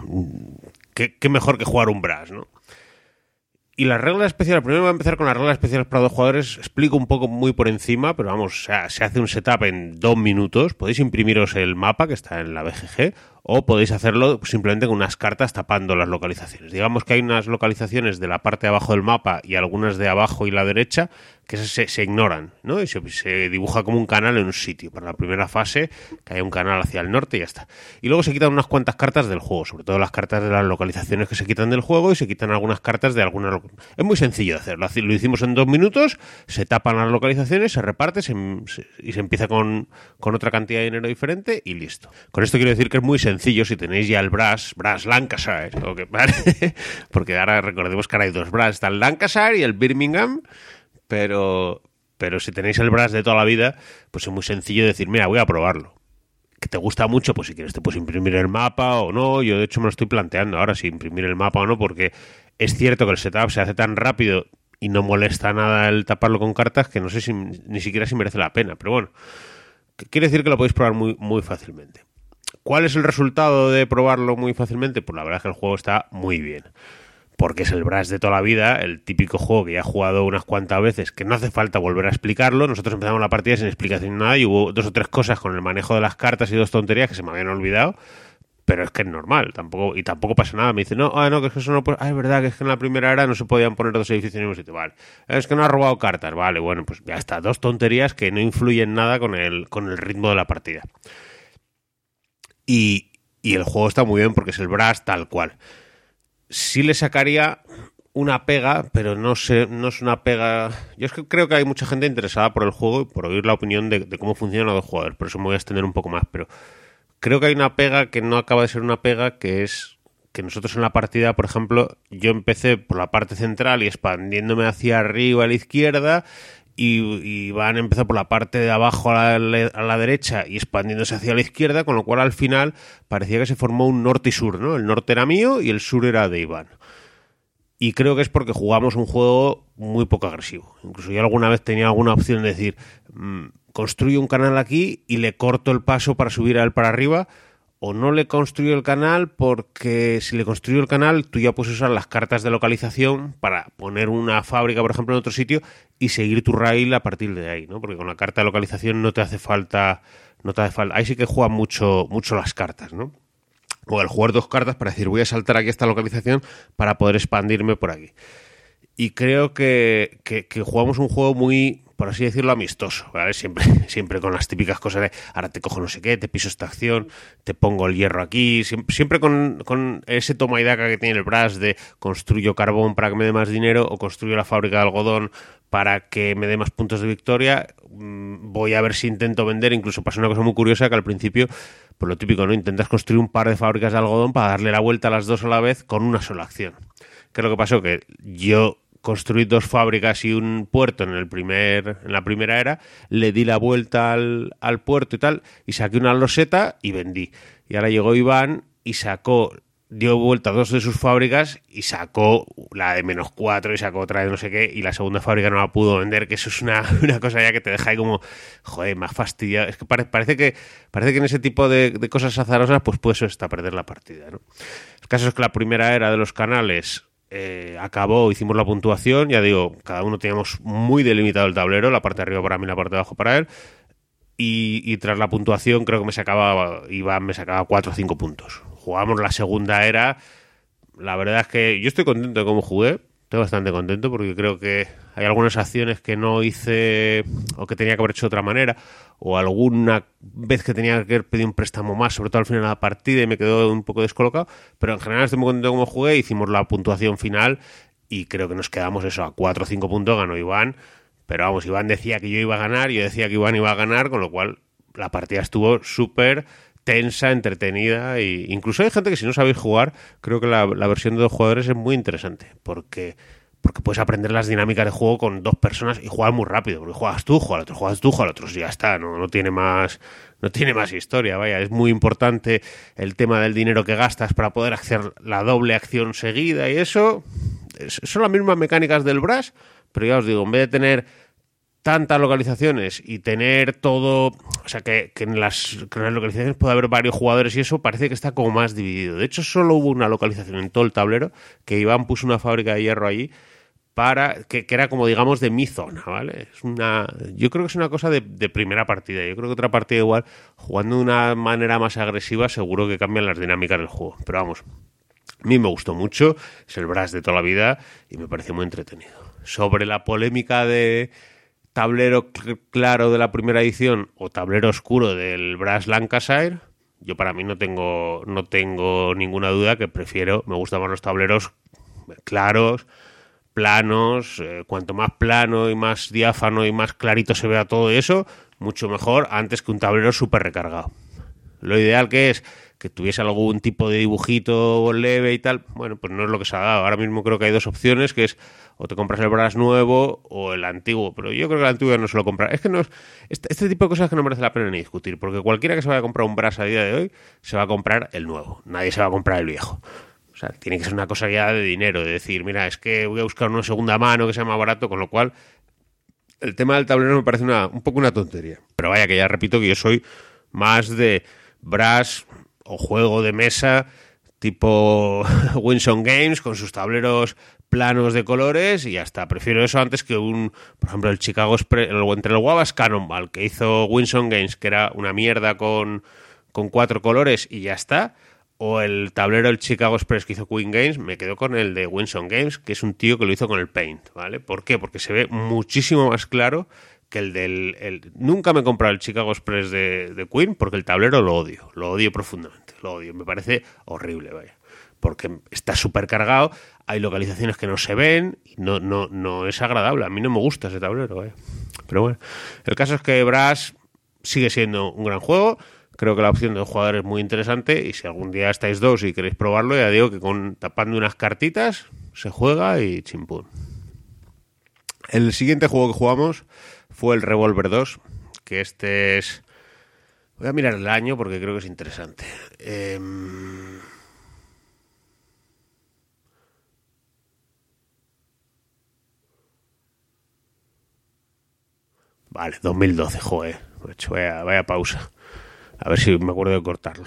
qué, qué mejor que jugar un Brass, ¿no? Y las reglas especiales, primero voy a empezar con las reglas especiales para dos jugadores, explico un poco muy por encima, pero vamos, o sea, se hace un setup en dos minutos, podéis imprimiros el mapa que está en la B G G, o podéis hacerlo simplemente con unas cartas tapando las localizaciones. Digamos que hay unas localizaciones de la parte de abajo del mapa y algunas de abajo y la derecha que se, se ignoran, ¿no? Y se, se dibuja como un canal en un sitio. Para la primera fase, que hay un canal hacia el norte y ya está. Y luego se quitan unas cuantas cartas del juego, sobre todo las cartas de las localizaciones que se quitan del juego y se quitan algunas cartas de algunas... Es muy sencillo de hacerlo. Lo hicimos en dos minutos, se tapan las localizaciones, se reparte se, se, y se empieza con, con otra cantidad de dinero diferente y listo. Con esto quiero decir que es muy sencillo si tenéis ya el Brass, Brass Lancashire, ¿o qué? ¿Vale? Porque ahora recordemos que ahora hay dos Brass, está el Lancashire y el Birmingham, pero, pero si tenéis el Brass de toda la vida, pues es muy sencillo decir, mira, voy a probarlo. Que te gusta mucho, pues si quieres te puedes imprimir el mapa o no. Yo de hecho me lo estoy planteando ahora si imprimir el mapa o no, porque es cierto que el setup se hace tan rápido y no molesta nada el taparlo con cartas que no sé si ni siquiera si merece la pena, pero bueno, quiere decir que lo podéis probar muy, muy fácilmente. ¿Cuál es el resultado de probarlo muy fácilmente? Pues la verdad es que el juego está muy bien. Porque es el Brass de toda la vida, el típico juego que ya he jugado unas cuantas veces, que no hace falta volver a explicarlo. Nosotros empezamos la partida sin explicación ni nada y hubo dos o tres cosas con el manejo de las cartas y dos tonterías que se me habían olvidado, pero es que es normal, tampoco y tampoco pasa nada. Me dice, no, ah, no, que es que eso no puede... Ah, es verdad que es que en la primera era no se podían poner dos edificios en un sitio. Vale. Es que no ha robado cartas. Vale, bueno, pues ya está. Dos tonterías que no influyen nada con el, con el ritmo de la partida. Y, y el juego está muy bien porque es el Brass tal cual. Sí le sacaría una pega, pero no sé, no es una pega... Yo es que creo que hay mucha gente interesada por el juego y por oír la opinión de, de cómo funcionan los dos jugadores, por eso me voy a extender un poco más, pero creo que hay una pega que no acaba de ser una pega, que es que nosotros en la partida, por ejemplo, yo empecé por la parte central y expandiéndome hacia arriba a la izquierda, y, y van a empezar por la parte de abajo a la, a la derecha y expandiéndose hacia la izquierda, con lo cual al final parecía que se formó un norte y sur, ¿no? El norte era mío y el sur era de Iván. Y creo que es porque jugamos un juego muy poco agresivo. Incluso yo alguna vez tenía alguna opción de decir, mmm, construyo un canal aquí y le corto el paso para subir a él para arriba, o no le construyo el canal porque si le construyo el canal tú ya puedes usar las cartas de localización para poner una fábrica, por ejemplo, en otro sitio y seguir tu raíl a partir de ahí, ¿no? Porque con la carta de localización no te hace falta, no te hace falta. Ahí sí que juegan mucho, mucho las cartas, ¿no? O el jugar dos cartas para decir voy a saltar aquí esta localización para poder expandirme por aquí. Y creo que, que, que jugamos un juego muy, por así decirlo, amistoso, ¿vale? Siempre, siempre con las típicas cosas de ahora te cojo no sé qué, te piso esta acción, te pongo el hierro aquí, siempre, siempre con, con ese toma y daca que tiene el Brass de construyo carbón para que me dé más dinero o construyo la fábrica de algodón para que me dé más puntos de victoria. Voy a ver si intento vender. Incluso pasa una cosa muy curiosa que al principio, pues lo típico, ¿no? Intentas construir un par de fábricas de algodón para darle la vuelta a las dos a la vez con una sola acción. ¿Qué es lo que pasó? Que yo construí dos fábricas y un puerto en el primer en la primera era, le di la vuelta al, al puerto y tal, y saqué una loseta y vendí. Y ahora llegó Iván y sacó dio vuelta a dos de sus fábricas y sacó la de menos cuatro y sacó otra de no sé qué, y la segunda fábrica no la pudo vender, que eso es una, una cosa ya que te deja ahí como, joder, más fastidiado. Es que pare, parece que parece que en ese tipo de, de cosas azarosas pues puede ser hasta perder la partida, ¿no? El caso es que la primera era de los canales eh, acabó, hicimos la puntuación, ya digo, cada uno teníamos muy delimitado el tablero, la parte de arriba para mí, la parte de abajo para él, y, y tras la puntuación creo que me sacaba, Iván me sacaba cuatro o cinco puntos. Jugamos la segunda era. La verdad es que yo estoy contento de cómo jugué. Estoy bastante contento porque creo que hay algunas acciones que no hice o que tenía que haber hecho de otra manera, o alguna vez que tenía que haber pedido un préstamo más, sobre todo al final de la partida, y me quedó un poco descolocado. Pero en general estoy muy contento de cómo jugué. Hicimos la puntuación final y creo que nos quedamos eso a cuatro o cinco puntos. Ganó Iván. Pero vamos, Iván decía que yo iba a ganar, yo decía que Iván iba a ganar, con lo cual la partida estuvo súper tensa, entretenida, e incluso hay gente que si no sabéis jugar, creo que la, la versión de dos jugadores es muy interesante, porque porque puedes aprender las dinámicas de juego con dos personas y jugar muy rápido, porque juegas tú, juegas otro, juegas tú, juegas otro, y ya está, no, no tiene más no tiene más historia, vaya. Es muy importante el tema del dinero que gastas para poder hacer la doble acción seguida, y eso es, son las mismas mecánicas del Brass, pero ya os digo, en vez de tener tantas localizaciones y tener todo, o sea, que, que, en las, que en las localizaciones puede haber varios jugadores y eso, parece que está como más dividido. De hecho, solo hubo una localización en todo el tablero, que Iván puso una fábrica de hierro allí, para que, que era como, digamos, de mi zona, ¿vale? Es una, yo creo que es una cosa de, de primera partida. Yo creo que otra partida igual, jugando de una manera más agresiva, seguro que cambian las dinámicas del juego. Pero vamos, a mí me gustó mucho, es el Brass de toda la vida y me pareció muy entretenido. Sobre la polémica de tablero cl- claro de la primera edición o tablero oscuro del Brass Lancashire, yo para mí no tengo no tengo ninguna duda que prefiero, me gustan más los tableros claros, planos, eh, cuanto más plano y más diáfano y más clarito se vea todo eso, mucho mejor, antes que un tablero súper recargado. Lo ideal que es que tuviese algún tipo de dibujito leve y tal, bueno, pues no es lo que se ha dado. Ahora mismo creo que hay dos opciones, que es o te compras el Brass nuevo o el antiguo, pero yo creo que el antiguo ya no se lo compra. Es que no es, este, este tipo de cosas que no merece la pena ni discutir, porque cualquiera que se vaya a comprar un Brass a día de hoy se va a comprar el nuevo, nadie se va a comprar el viejo. O sea, tiene que ser una cosa ya de dinero, de decir, mira, es que voy a buscar uno de segunda mano que sea más barato, con lo cual el tema del tablero me parece una, un poco una tontería. Pero vaya, que ya repito que yo soy más de Brass o juego de mesa tipo Winsome Games con sus tableros planos de colores y ya está. Prefiero eso antes que un, por ejemplo, el Chicago Express, el, entre el Wabash Cannonball que hizo Winsome Games, que era una mierda con, con cuatro colores y ya está, o el tablero del Chicago Express que hizo Queen Games. Me quedo con el de Winsome Games, que es un tío que lo hizo con el Paint, ¿vale? ¿Por qué? Porque se ve muchísimo más claro que el del... El, nunca me he comprado el Chicago Express de, de Queen porque el tablero lo odio, lo odio profundamente, lo odio, me parece horrible, vaya, porque está súper cargado, hay localizaciones que no se ven, y no, no, no es agradable, a mí no me gusta ese tablero, vaya. Pero bueno, el caso es que Brass sigue siendo un gran juego, creo que la opción de jugador es muy interesante, y si algún día estáis dos y queréis probarlo, ya digo que con tapando unas cartitas se juega y chimpún. El siguiente juego que jugamos fue el Revolver dos, que este es... Voy a mirar el año porque creo que es interesante. Eh... Vale, dos mil doce, joder. Vaya, vaya pausa. A ver si me acuerdo de cortarlo.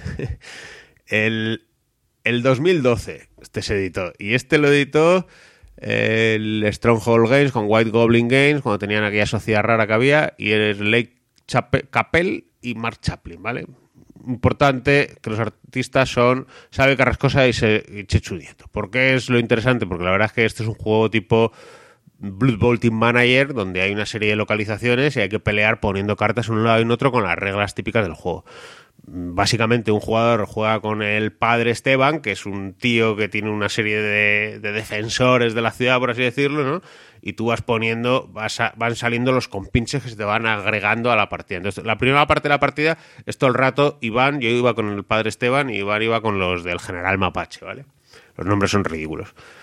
el, el dos mil doce este se editó. Y este lo editó el Stronghold Games con White Goblin Games, cuando tenían aquella sociedad rara que había, y el Lake Chape- Capel y Mark Chaplin, ¿vale? Importante que los artistas son Xavi Carrascosa y, Se- y Chechu Nieto. ¿Por qué es lo interesante? Porque la verdad es que este es un juego tipo Blood Bowl Team Manager, donde hay una serie de localizaciones y hay que pelear poniendo cartas en un lado y en otro con las reglas típicas del juego. Básicamente un jugador juega con el padre Esteban, que es un tío que tiene una serie de, de defensores de la ciudad, por así decirlo, ¿no? Y tú vas poniendo, vas a, van saliendo los compinches que se te van agregando a la partida. Entonces, la primera parte de la partida es todo el rato Iván, yo iba con el padre Esteban y Iván iba con los del general Mapache, ¿vale? Los nombres son ridículos.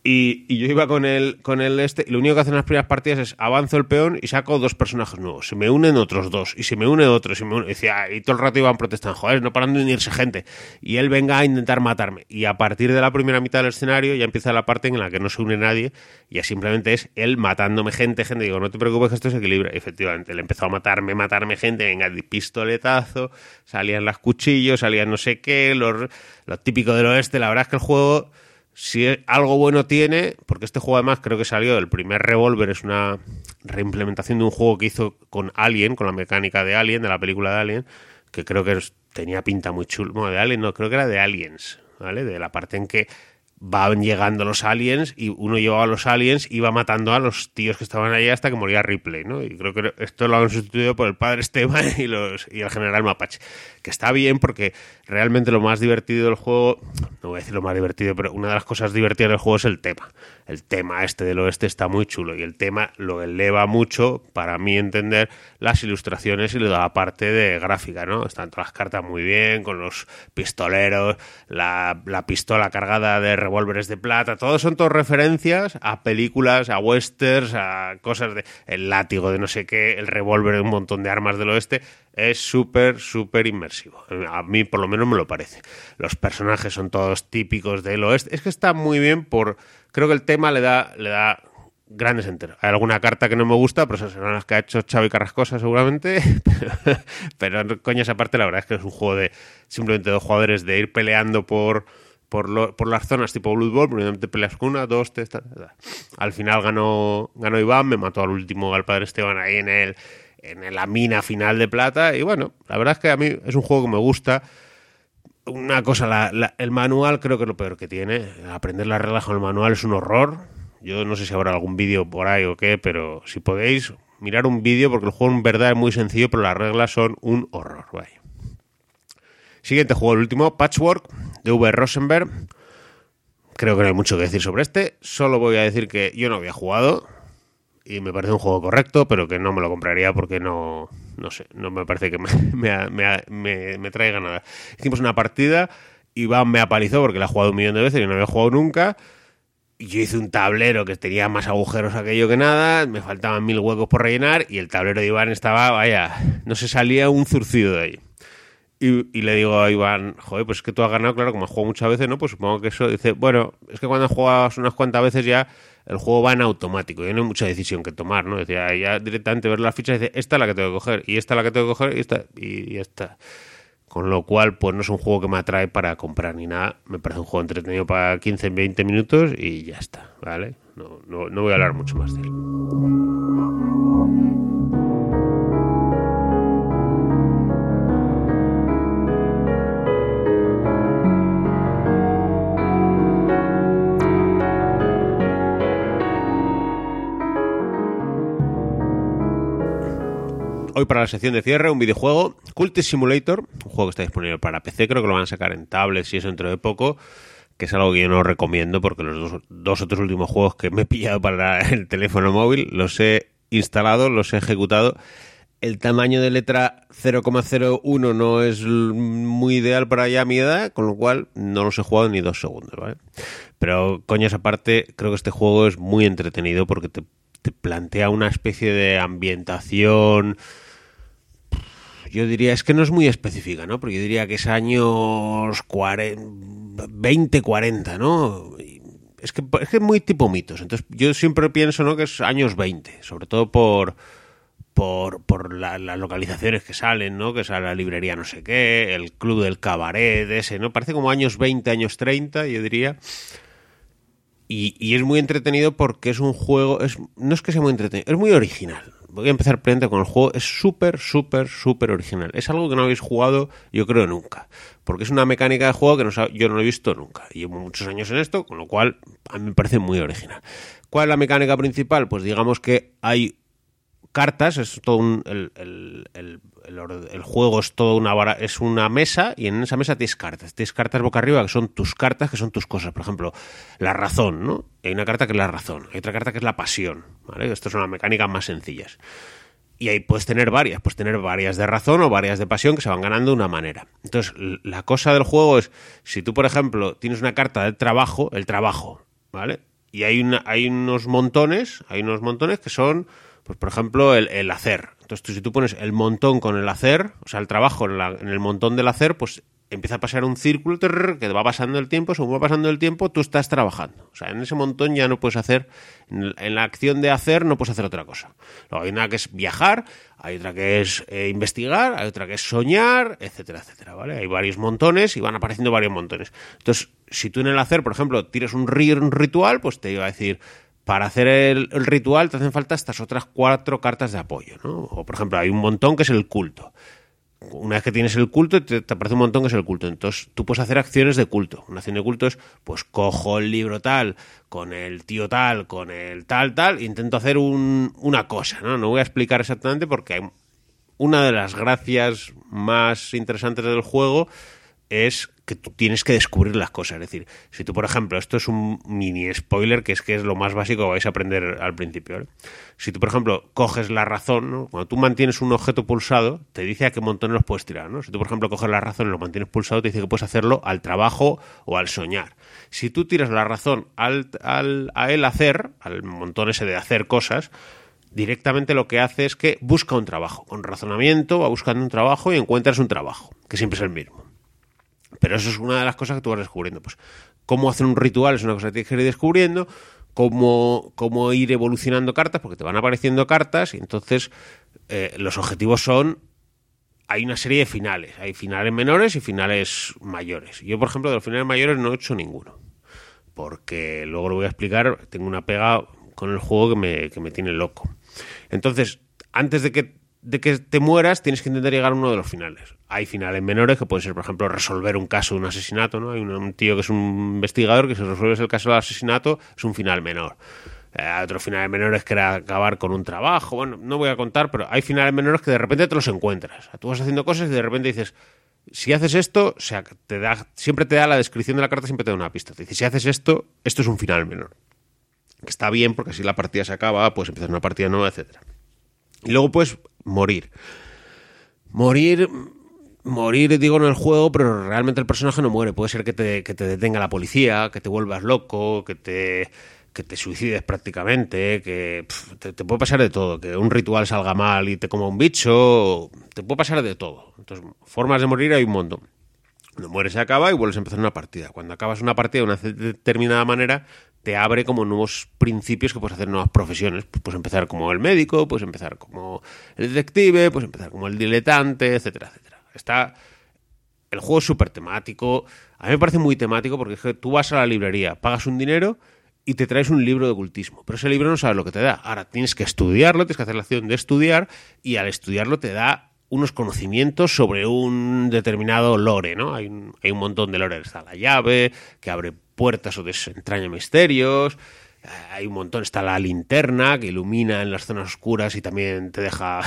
Y, y yo iba con el, con el este, y lo único que hacen en las primeras partidas es avanzo el peón y saco dos personajes nuevos. Se me unen otros dos, y se me une otro, y se me une, y, decía, y todo el rato iban protestando, joder, no paran de unirse gente. Y él venga a intentar matarme. Y a partir de la primera mitad del escenario ya empieza la parte en la que no se une nadie, y ya simplemente es él matándome gente, gente. Y digo, no te preocupes que esto se equilibra. Y efectivamente, él empezó a matarme, matarme gente, venga, de pistoletazo, salían las cuchillos, salían no sé qué, los, lo típico del oeste. La verdad es que el juego... Si algo bueno tiene, porque este juego además creo que salió, el primer Revolver es una reimplementación de un juego que hizo con Alien, con la mecánica de Alien, de la película de Alien, que creo que tenía pinta muy chula. Bueno, de Alien no, creo que era de Aliens, ¿vale? De la parte en que van llegando los aliens y uno llevaba a los aliens y iba matando a los tíos que estaban ahí hasta que moría Ripley, ¿no? Y creo que esto lo han sustituido por el padre Esteban y, los, y el general Mapache, que está bien porque realmente lo más divertido del juego, no voy a decir lo más divertido, pero una de las cosas divertidas del juego es el tema. El tema este del oeste está muy chulo y el tema lo eleva mucho, para mí entender, las ilustraciones y la parte de gráfica, ¿no? Están todas las cartas muy bien, con los pistoleros, la, la pistola cargada de revólveres de plata, todos son todas referencias a películas, a westerns, a cosas de el látigo de no sé qué, el revólver de un montón de armas del oeste. Es súper, súper inmersivo. A mí por lo menos me lo parece. Los personajes son todos típicos del oeste. Es que está muy bien por... Creo que el tema le da, le da grandes enteros. Hay alguna carta que no me gusta, pero esas serán las que ha hecho Xavi Carrascosa seguramente. Pero coño, esa parte la verdad es que es un juego de simplemente dos jugadores de ir peleando por... Por, lo, por las zonas tipo Blood Bowl, primero te peleas con una, dos, tres, tal, tal. Al final ganó, ganó Iván, me mató al último, al padre Esteban ahí en el en la mina final de plata, y bueno, la verdad es que a mí es un juego que me gusta. Una cosa, la, la, el manual creo que es lo peor que tiene. Aprender las reglas con el manual es un horror. Yo no sé si habrá algún vídeo por ahí o qué, pero si podéis, mirar un vídeo, porque el juego en verdad es muy sencillo, pero las reglas son un horror, vaya. Siguiente juego, el último, Patchwork, de V. Rosenberg. Creo que no hay mucho que decir sobre este. Solo voy a decir que yo no había jugado y me parece un juego correcto, pero que no me lo compraría porque no, no sé, no me parece que me, me, me, me, me traiga nada. Hicimos una partida, Iván me apalizó porque la ha jugado un millón de veces y yo no había jugado nunca. Y yo hice un tablero que tenía más agujeros aquello que nada, me faltaban mil huecos por rellenar y el tablero de Iván estaba, vaya, no se salía un zurcido de ahí. Y, y le digo a Iván, joder, pues es que tú has ganado, claro, como has jugado muchas veces, ¿no? Pues supongo que eso, dice, bueno, es que cuando juegas unas cuantas veces ya el juego va en automático, ya no hay mucha decisión que tomar, ¿no? Decía, ya directamente ver las fichas y dice, esta es la que tengo que coger, y esta es la que tengo que coger, y esta, y ya está. Con lo cual, pues no es un juego que me atrae para comprar ni nada, me parece un juego entretenido para quince, veinte minutos y ya está, ¿vale? No, no, no voy a hablar mucho más de él. Hoy para la sección de cierre, un videojuego, Cultist Simulator, un juego que está disponible para P C, creo que lo van a sacar en tablets y eso dentro de poco, que es algo que yo no recomiendo porque los dos, dos otros últimos juegos que me he pillado para el teléfono móvil los he instalado, los he ejecutado. El tamaño de letra cero coma cero uno no es muy ideal para ya mi edad, con lo cual no los he jugado ni dos segundos, ¿vale? Pero, coño, esa parte, creo que este juego es muy entretenido porque te, te plantea una especie de ambientación... Yo diría, es que no es muy específica, ¿no? Porque yo diría que es años cuarenta, veinte, cuarenta, ¿no? Es que, es que es muy tipo mitos. Entonces yo siempre pienso, ¿no?, que es años veinte, sobre todo por por, por la, las localizaciones que salen, ¿no? Que sale la librería no sé qué, el club del cabaret ese, ¿no? Parece como años veinte, años treinta, yo diría. Y, y es muy entretenido porque es un juego, es no es que sea muy entretenido, es muy original. Voy a empezar presente con el juego. Es súper, súper, súper original. Es algo que no habéis jugado, yo creo, nunca. Porque es una mecánica de juego que no, yo no he visto nunca. Llevo muchos años en esto, con lo cual a mí me parece muy original. ¿Cuál es la mecánica principal? Pues digamos que hay cartas, es todo un, el, el, el, el, el juego es todo una vara, es una mesa y en esa mesa tienes cartas, tienes cartas boca arriba que son tus cartas, que son tus cosas, por ejemplo, la razón, ¿no? Hay una carta que es la razón, hay otra carta que es la pasión, ¿vale? Esto es una mecánica más sencillas. Y ahí puedes tener varias, puedes tener varias de razón o varias de pasión que se van ganando de una manera. Entonces, la cosa del juego es, si tú, por ejemplo, tienes una carta del trabajo, el trabajo, ¿vale? y hay, una, hay unos montones, hay unos montones que son, pues por ejemplo, el, el hacer. Entonces, tú, si tú pones el montón con el hacer, o sea, el trabajo en, la, en el montón del hacer, pues empieza a pasar un círculo trrr, que va pasando el tiempo. Según va pasando el tiempo, tú estás trabajando. O sea, en ese montón ya no puedes hacer, en, en la acción de hacer no puedes hacer otra cosa. Luego hay una que es viajar, hay otra que es eh, investigar, hay otra que es soñar, etcétera, etcétera, ¿vale? Hay varios montones y van apareciendo varios montones. Entonces, si tú en el hacer, por ejemplo, tienes un, ri- un ritual, pues te iba a decir, para hacer el, el ritual te hacen falta estas otras cuatro cartas de apoyo, ¿no? O, por ejemplo, hay un montón que es el culto. Una vez que tienes el culto, te, te aparece un montón que es el culto. Entonces, tú puedes hacer acciones de culto. Una acción de culto es, pues, cojo el libro tal, con el tío tal, con el tal, tal, e intento hacer un, una cosa, ¿no? No voy a explicar exactamente porque hay una de las gracias más interesantes del juego es que tú tienes que descubrir las cosas. Es decir, si tú, por ejemplo, esto es un mini spoiler, que es que es lo más básico que vais a aprender al principio, ¿vale? Si tú, por ejemplo, coges la razón, ¿no? Cuando tú mantienes un objeto pulsado, te dice a qué montones los puedes tirar, ¿no? Si tú, por ejemplo, coges la razón y lo mantienes pulsado, te dice que puedes hacerlo al trabajo o al soñar. Si tú tiras la razón al, al, a el hacer, al montón ese de hacer cosas, directamente lo que hace es que busca un trabajo. Con razonamiento va buscando un trabajo y encuentras un trabajo, que siempre es el mismo. Pero eso es una de las cosas que tú vas descubriendo. Pues cómo hacer un ritual es una cosa que tienes que ir descubriendo, cómo, cómo ir evolucionando cartas, porque te van apareciendo cartas y entonces eh, los objetivos son... Hay una serie de finales. Hay finales menores y finales mayores. Yo, por ejemplo, de los finales mayores no he hecho ninguno. Porque luego lo voy a explicar, tengo una pega con el juego que me, que me tiene loco. Entonces, antes de que de que te mueras, tienes que intentar llegar a uno de los finales. Hay finales menores que pueden ser, por ejemplo, resolver un caso de un asesinato, ¿no? Hay un, un tío que es un investigador que si resuelves el caso del asesinato es un final menor. Eh, hay otros finales menores que era acabar con un trabajo. Bueno, no voy a contar, pero hay finales menores que de repente te los encuentras. O sea, tú vas haciendo cosas y de repente dices, si haces esto, o sea, te da, siempre te da la descripción de la carta, siempre te da una pista. Te dice, si haces esto, esto es un final menor. Que está bien porque así la partida se acaba, puedes empezar una partida nueva, etcétera. Y luego puedes morir. Morir, morir, digo, en el juego, pero realmente el personaje no muere. Puede ser que te, que te detenga la policía, que te vuelvas loco, que te, que te suicides prácticamente, que pff, te, te puede pasar de todo. Que un ritual salga mal y te coma un bicho, te puede pasar de todo. Entonces, formas de morir hay un montón. Cuando mueres se acaba y vuelves a empezar una partida. Cuando acabas una partida de una determinada manera, te abre como nuevos principios que puedes hacer nuevas profesiones. Pues puedes empezar como el médico, puedes empezar como el detective, puedes empezar como el diletante, etcétera, etcétera. Está... El juego es súper temático. A mí me parece muy temático porque es que tú vas a la librería, pagas un dinero y te traes un libro de ocultismo. Pero ese libro no sabes lo que te da. Ahora tienes que estudiarlo, tienes que hacer la acción de estudiar y al estudiarlo te da unos conocimientos sobre un determinado lore, ¿no? Hay un, hay un montón de lore. Está la llave, que abre puertas o desentraña misterios. Hay un montón. Está la linterna, que ilumina en las zonas oscuras y también te deja...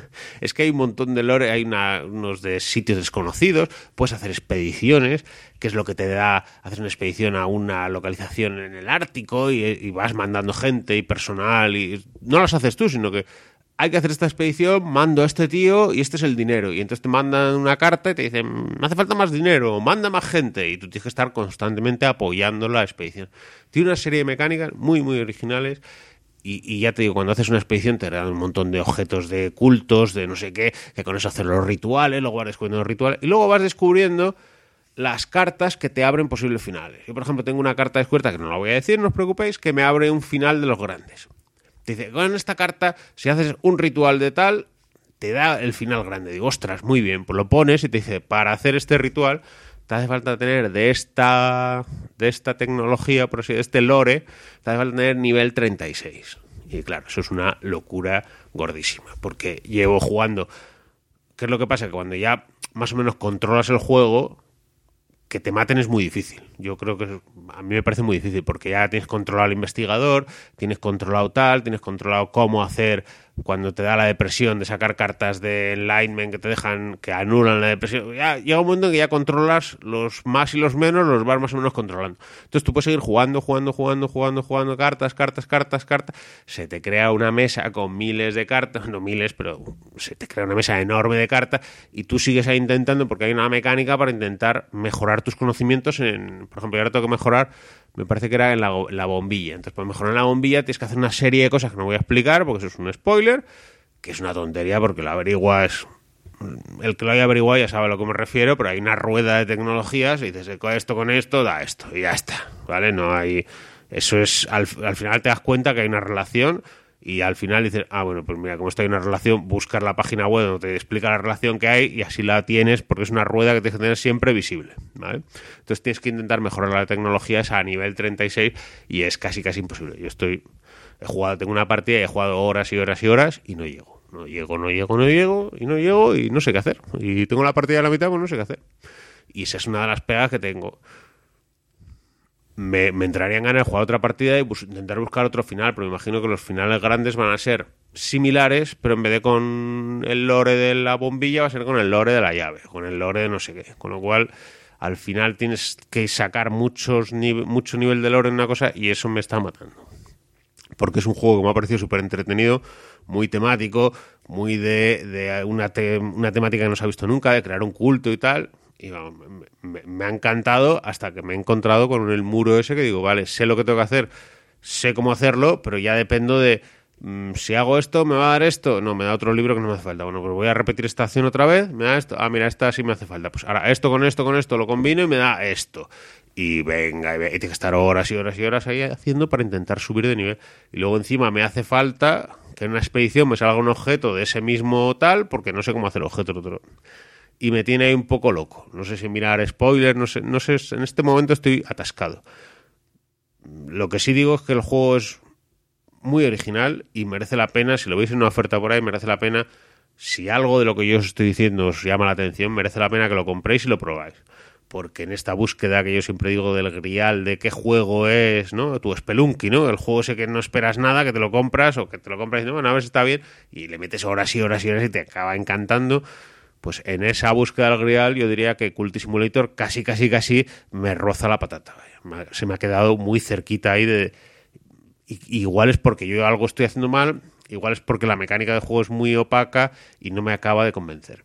Es que hay un montón de lore. Hay una, unos de sitios desconocidos. Puedes hacer expediciones, que es lo que te da hacer una expedición a una localización en el Ártico y, y vas mandando gente y personal. Y no las haces tú, sino que hay que hacer esta expedición, mando a este tío y este es el dinero. Y entonces te mandan una carta y te dicen, me hace falta más dinero, manda más gente. Y tú tienes que estar constantemente apoyando la expedición. Tiene una serie de mecánicas muy, muy originales. Y, y ya te digo, cuando haces una expedición te dan un montón de objetos de cultos, de no sé qué, que con eso hacer los rituales, luego vas descubriendo los rituales. Y luego vas descubriendo las cartas que te abren posibles finales. Yo, por ejemplo, tengo una carta descubierta, que no la voy a decir, no os preocupéis, que me abre un final de los grandes. Te dice, con esta carta, si haces un ritual de tal, te da el final grande. Digo, ostras, muy bien, pues lo pones y te dice, para hacer este ritual, te hace falta tener de esta de esta tecnología, por así, de este lore, te hace falta tener nivel treinta y seis. Y claro, eso es una locura gordísima, porque llevo jugando... ¿Qué es lo que pasa? Que cuando ya más o menos controlas el juego, que te maten es muy difícil. Yo creo que a mí me parece muy difícil porque ya tienes controlado al investigador, tienes controlado tal, tienes controlado cómo hacer cuando te da la depresión de sacar cartas de Enlightenment que te dejan, que anulan la depresión. Ya llega un momento en que ya controlas los más y los menos, los vas más o menos controlando. Entonces tú puedes seguir jugando, jugando, jugando, jugando, jugando cartas, cartas, cartas, cartas. Se te crea una mesa con miles de cartas, no miles, pero se te crea una mesa enorme de cartas y tú sigues ahí intentando porque hay una mecánica para intentar mejorar tus conocimientos en, por ejemplo, yo ahora tengo que mejorar me parece que era en la, la bombilla. Entonces, para mejorar la bombilla tienes que hacer una serie de cosas que no voy a explicar porque eso es un spoiler, que es una tontería porque lo averiguas... El que lo haya averiguado ya sabe a lo que me refiero, pero hay una rueda de tecnologías y dices, esto con esto da esto y ya está, ¿vale? No hay... Eso es... Al, al final te das cuenta que hay una relación y al final dices, ah, bueno, pues mira, como esto hay una relación, buscar la página web donde te explica la relación que hay y así la tienes porque es una rueda que tienes que tener siempre visible, ¿vale? Entonces tienes que intentar mejorar la tecnología esa a nivel treinta y seis y es casi casi imposible. Yo estoy... He jugado, tengo una partida y he jugado horas y horas y horas y no llego. No llego, no llego, no llego y no llego y no sé qué hacer. Y tengo la partida a la mitad, pues no sé qué hacer. Y esa es una de las pegas que tengo. Me, me entrarían ganas de jugar otra partida y bus- intentar buscar otro final, pero me imagino que los finales grandes van a ser similares, pero en vez de con el lore de la bombilla va a ser con el lore de la llave, con el lore de no sé qué. Con lo cual, al final tienes que sacar muchos nive- mucho nivel de lore en una cosa y eso me está matando. Porque es un juego que me ha parecido súper entretenido, muy temático, muy de, de una, te, una temática que no se ha visto nunca, de crear un culto y tal. Y vamos, me, me ha encantado hasta que me he encontrado con el muro ese que digo, vale, sé lo que tengo que hacer, sé cómo hacerlo, pero ya dependo de mmm, si hago esto, ¿me va a dar esto? No, me da otro libro que no me hace falta. Bueno, pues voy a repetir esta acción otra vez, me da esto. Ah, mira, esta sí me hace falta. Pues ahora esto con esto, con esto lo combino y me da esto. Y venga, y, venga, y tiene que estar horas y horas y horas ahí haciendo para intentar subir de nivel. Y luego encima me hace falta que en una expedición me salga un objeto de ese mismo tal, porque no sé cómo hacer el objeto otro. Y me tiene ahí un poco loco. No sé si mirar spoilers, no sé, no sé, en este momento estoy atascado. Lo que sí digo es que el juego es muy original y merece la pena, si lo veis en una oferta por ahí, merece la pena. Si algo de lo que yo os estoy diciendo os llama la atención, merece la pena que lo compréis y lo probáis. Porque en esta búsqueda que yo siempre digo del grial, de qué juego es, ¿no? Tu Spelunky, ¿no? El juego ese que no esperas nada, que te lo compras o que te lo compras y no, bueno, a ver si está bien y le metes horas y horas y horas y te acaba encantando. Pues en esa búsqueda del grial yo diría que Cult Simulator casi, casi, casi me roza la patata. Vaya. Se me ha quedado muy cerquita ahí de... Igual es porque yo algo estoy haciendo mal, igual es porque la mecánica de juego es muy opaca y no me acaba de convencer.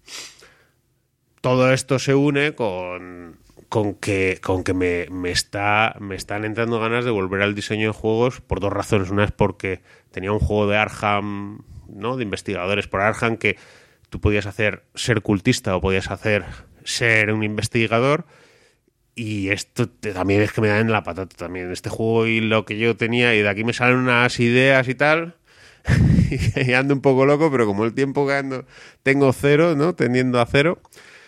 Todo esto se une con, con que, con que me, me, está, me están entrando ganas de volver al diseño de juegos por dos razones. Una es porque tenía un juego de Arkham, ¿no? De investigadores por Arkham que tú podías hacer ser cultista o podías hacer ser un investigador y esto te, también es que me da en la patata también este juego y lo que yo tenía y de aquí me salen unas ideas y tal y ando un poco loco, pero como el tiempo que ando tengo cero, ¿no? Tendiendo a cero,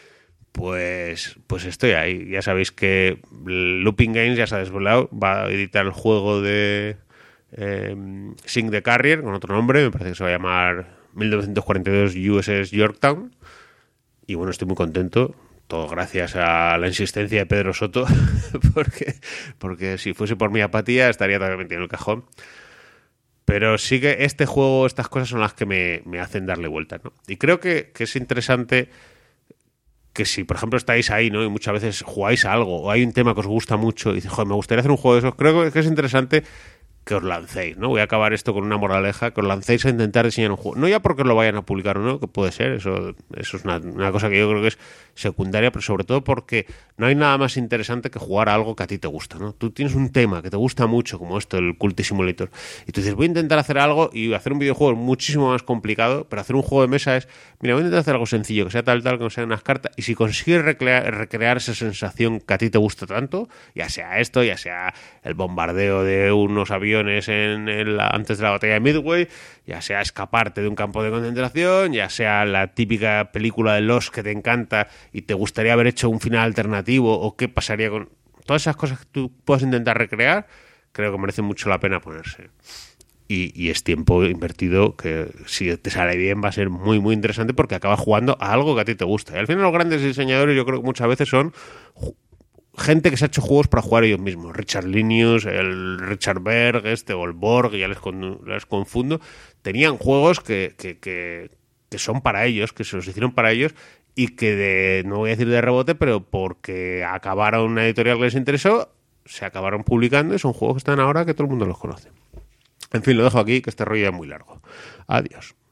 pues pues estoy ahí. Ya sabéis que Looping Games ya se ha desvelado, va a editar el juego de eh, Sing the Carrier con otro nombre, me parece que se va a llamar mil novecientos cuarenta y dos U S S Yorktown y bueno, estoy muy contento, todo gracias a la insistencia de Pedro Soto porque, porque si fuese por mi apatía estaría también metido en el cajón, pero sí que este juego, estas cosas son las que me, me hacen darle vueltas, ¿no? Y creo que, que es interesante que si por ejemplo estáis ahí, ¿no? Y muchas veces jugáis a algo o hay un tema que os gusta mucho y dices, joder, me gustaría hacer un juego de esos, creo que es interesante que os lancéis, ¿no? Voy a acabar esto con una moraleja, que os lancéis a intentar diseñar un juego. No ya porque lo vayan a publicar o no, que puede ser, eso, eso es una, una cosa que yo creo que es secundaria, pero sobre todo porque no hay nada más interesante que jugar a algo que a ti te gusta, ¿no? Tú tienes un tema que te gusta mucho, como esto, el Cult Simulator, y tú dices, voy a intentar hacer algo, y hacer un videojuego es muchísimo más complicado, pero hacer un juego de mesa es, mira, voy a intentar hacer algo sencillo, que sea tal, tal, que no sean unas cartas, y si consigues recrear, recrear esa sensación que a ti te gusta tanto, ya sea esto, ya sea el bombardeo de unos aviones en el, antes de la batalla de Midway, ya sea escaparte de un campo de concentración, ya sea la típica película de Lost que te encanta y te gustaría haber hecho un final alternativo o qué pasaría con... Todas esas cosas que tú puedas intentar recrear, creo que merece mucho la pena ponerse. Y, y es tiempo invertido que si te sale bien va a ser muy muy interesante porque acabas jugando a algo que a ti te gusta. Y al final los grandes diseñadores yo creo que muchas veces son gente que se ha hecho juegos para jugar ellos mismos. Richard Linus, el Richard Berg, este o el Borg, ya les, con, les confundo. Tenían juegos que, que, que, que son para ellos, que se los hicieron para ellos y que de, no voy a decir de rebote, pero porque acabaron una editorial que les interesó, se acabaron publicando y son juegos que están ahora que todo el mundo los conoce. En fin, lo dejo aquí, que este rollo es muy largo. Adiós.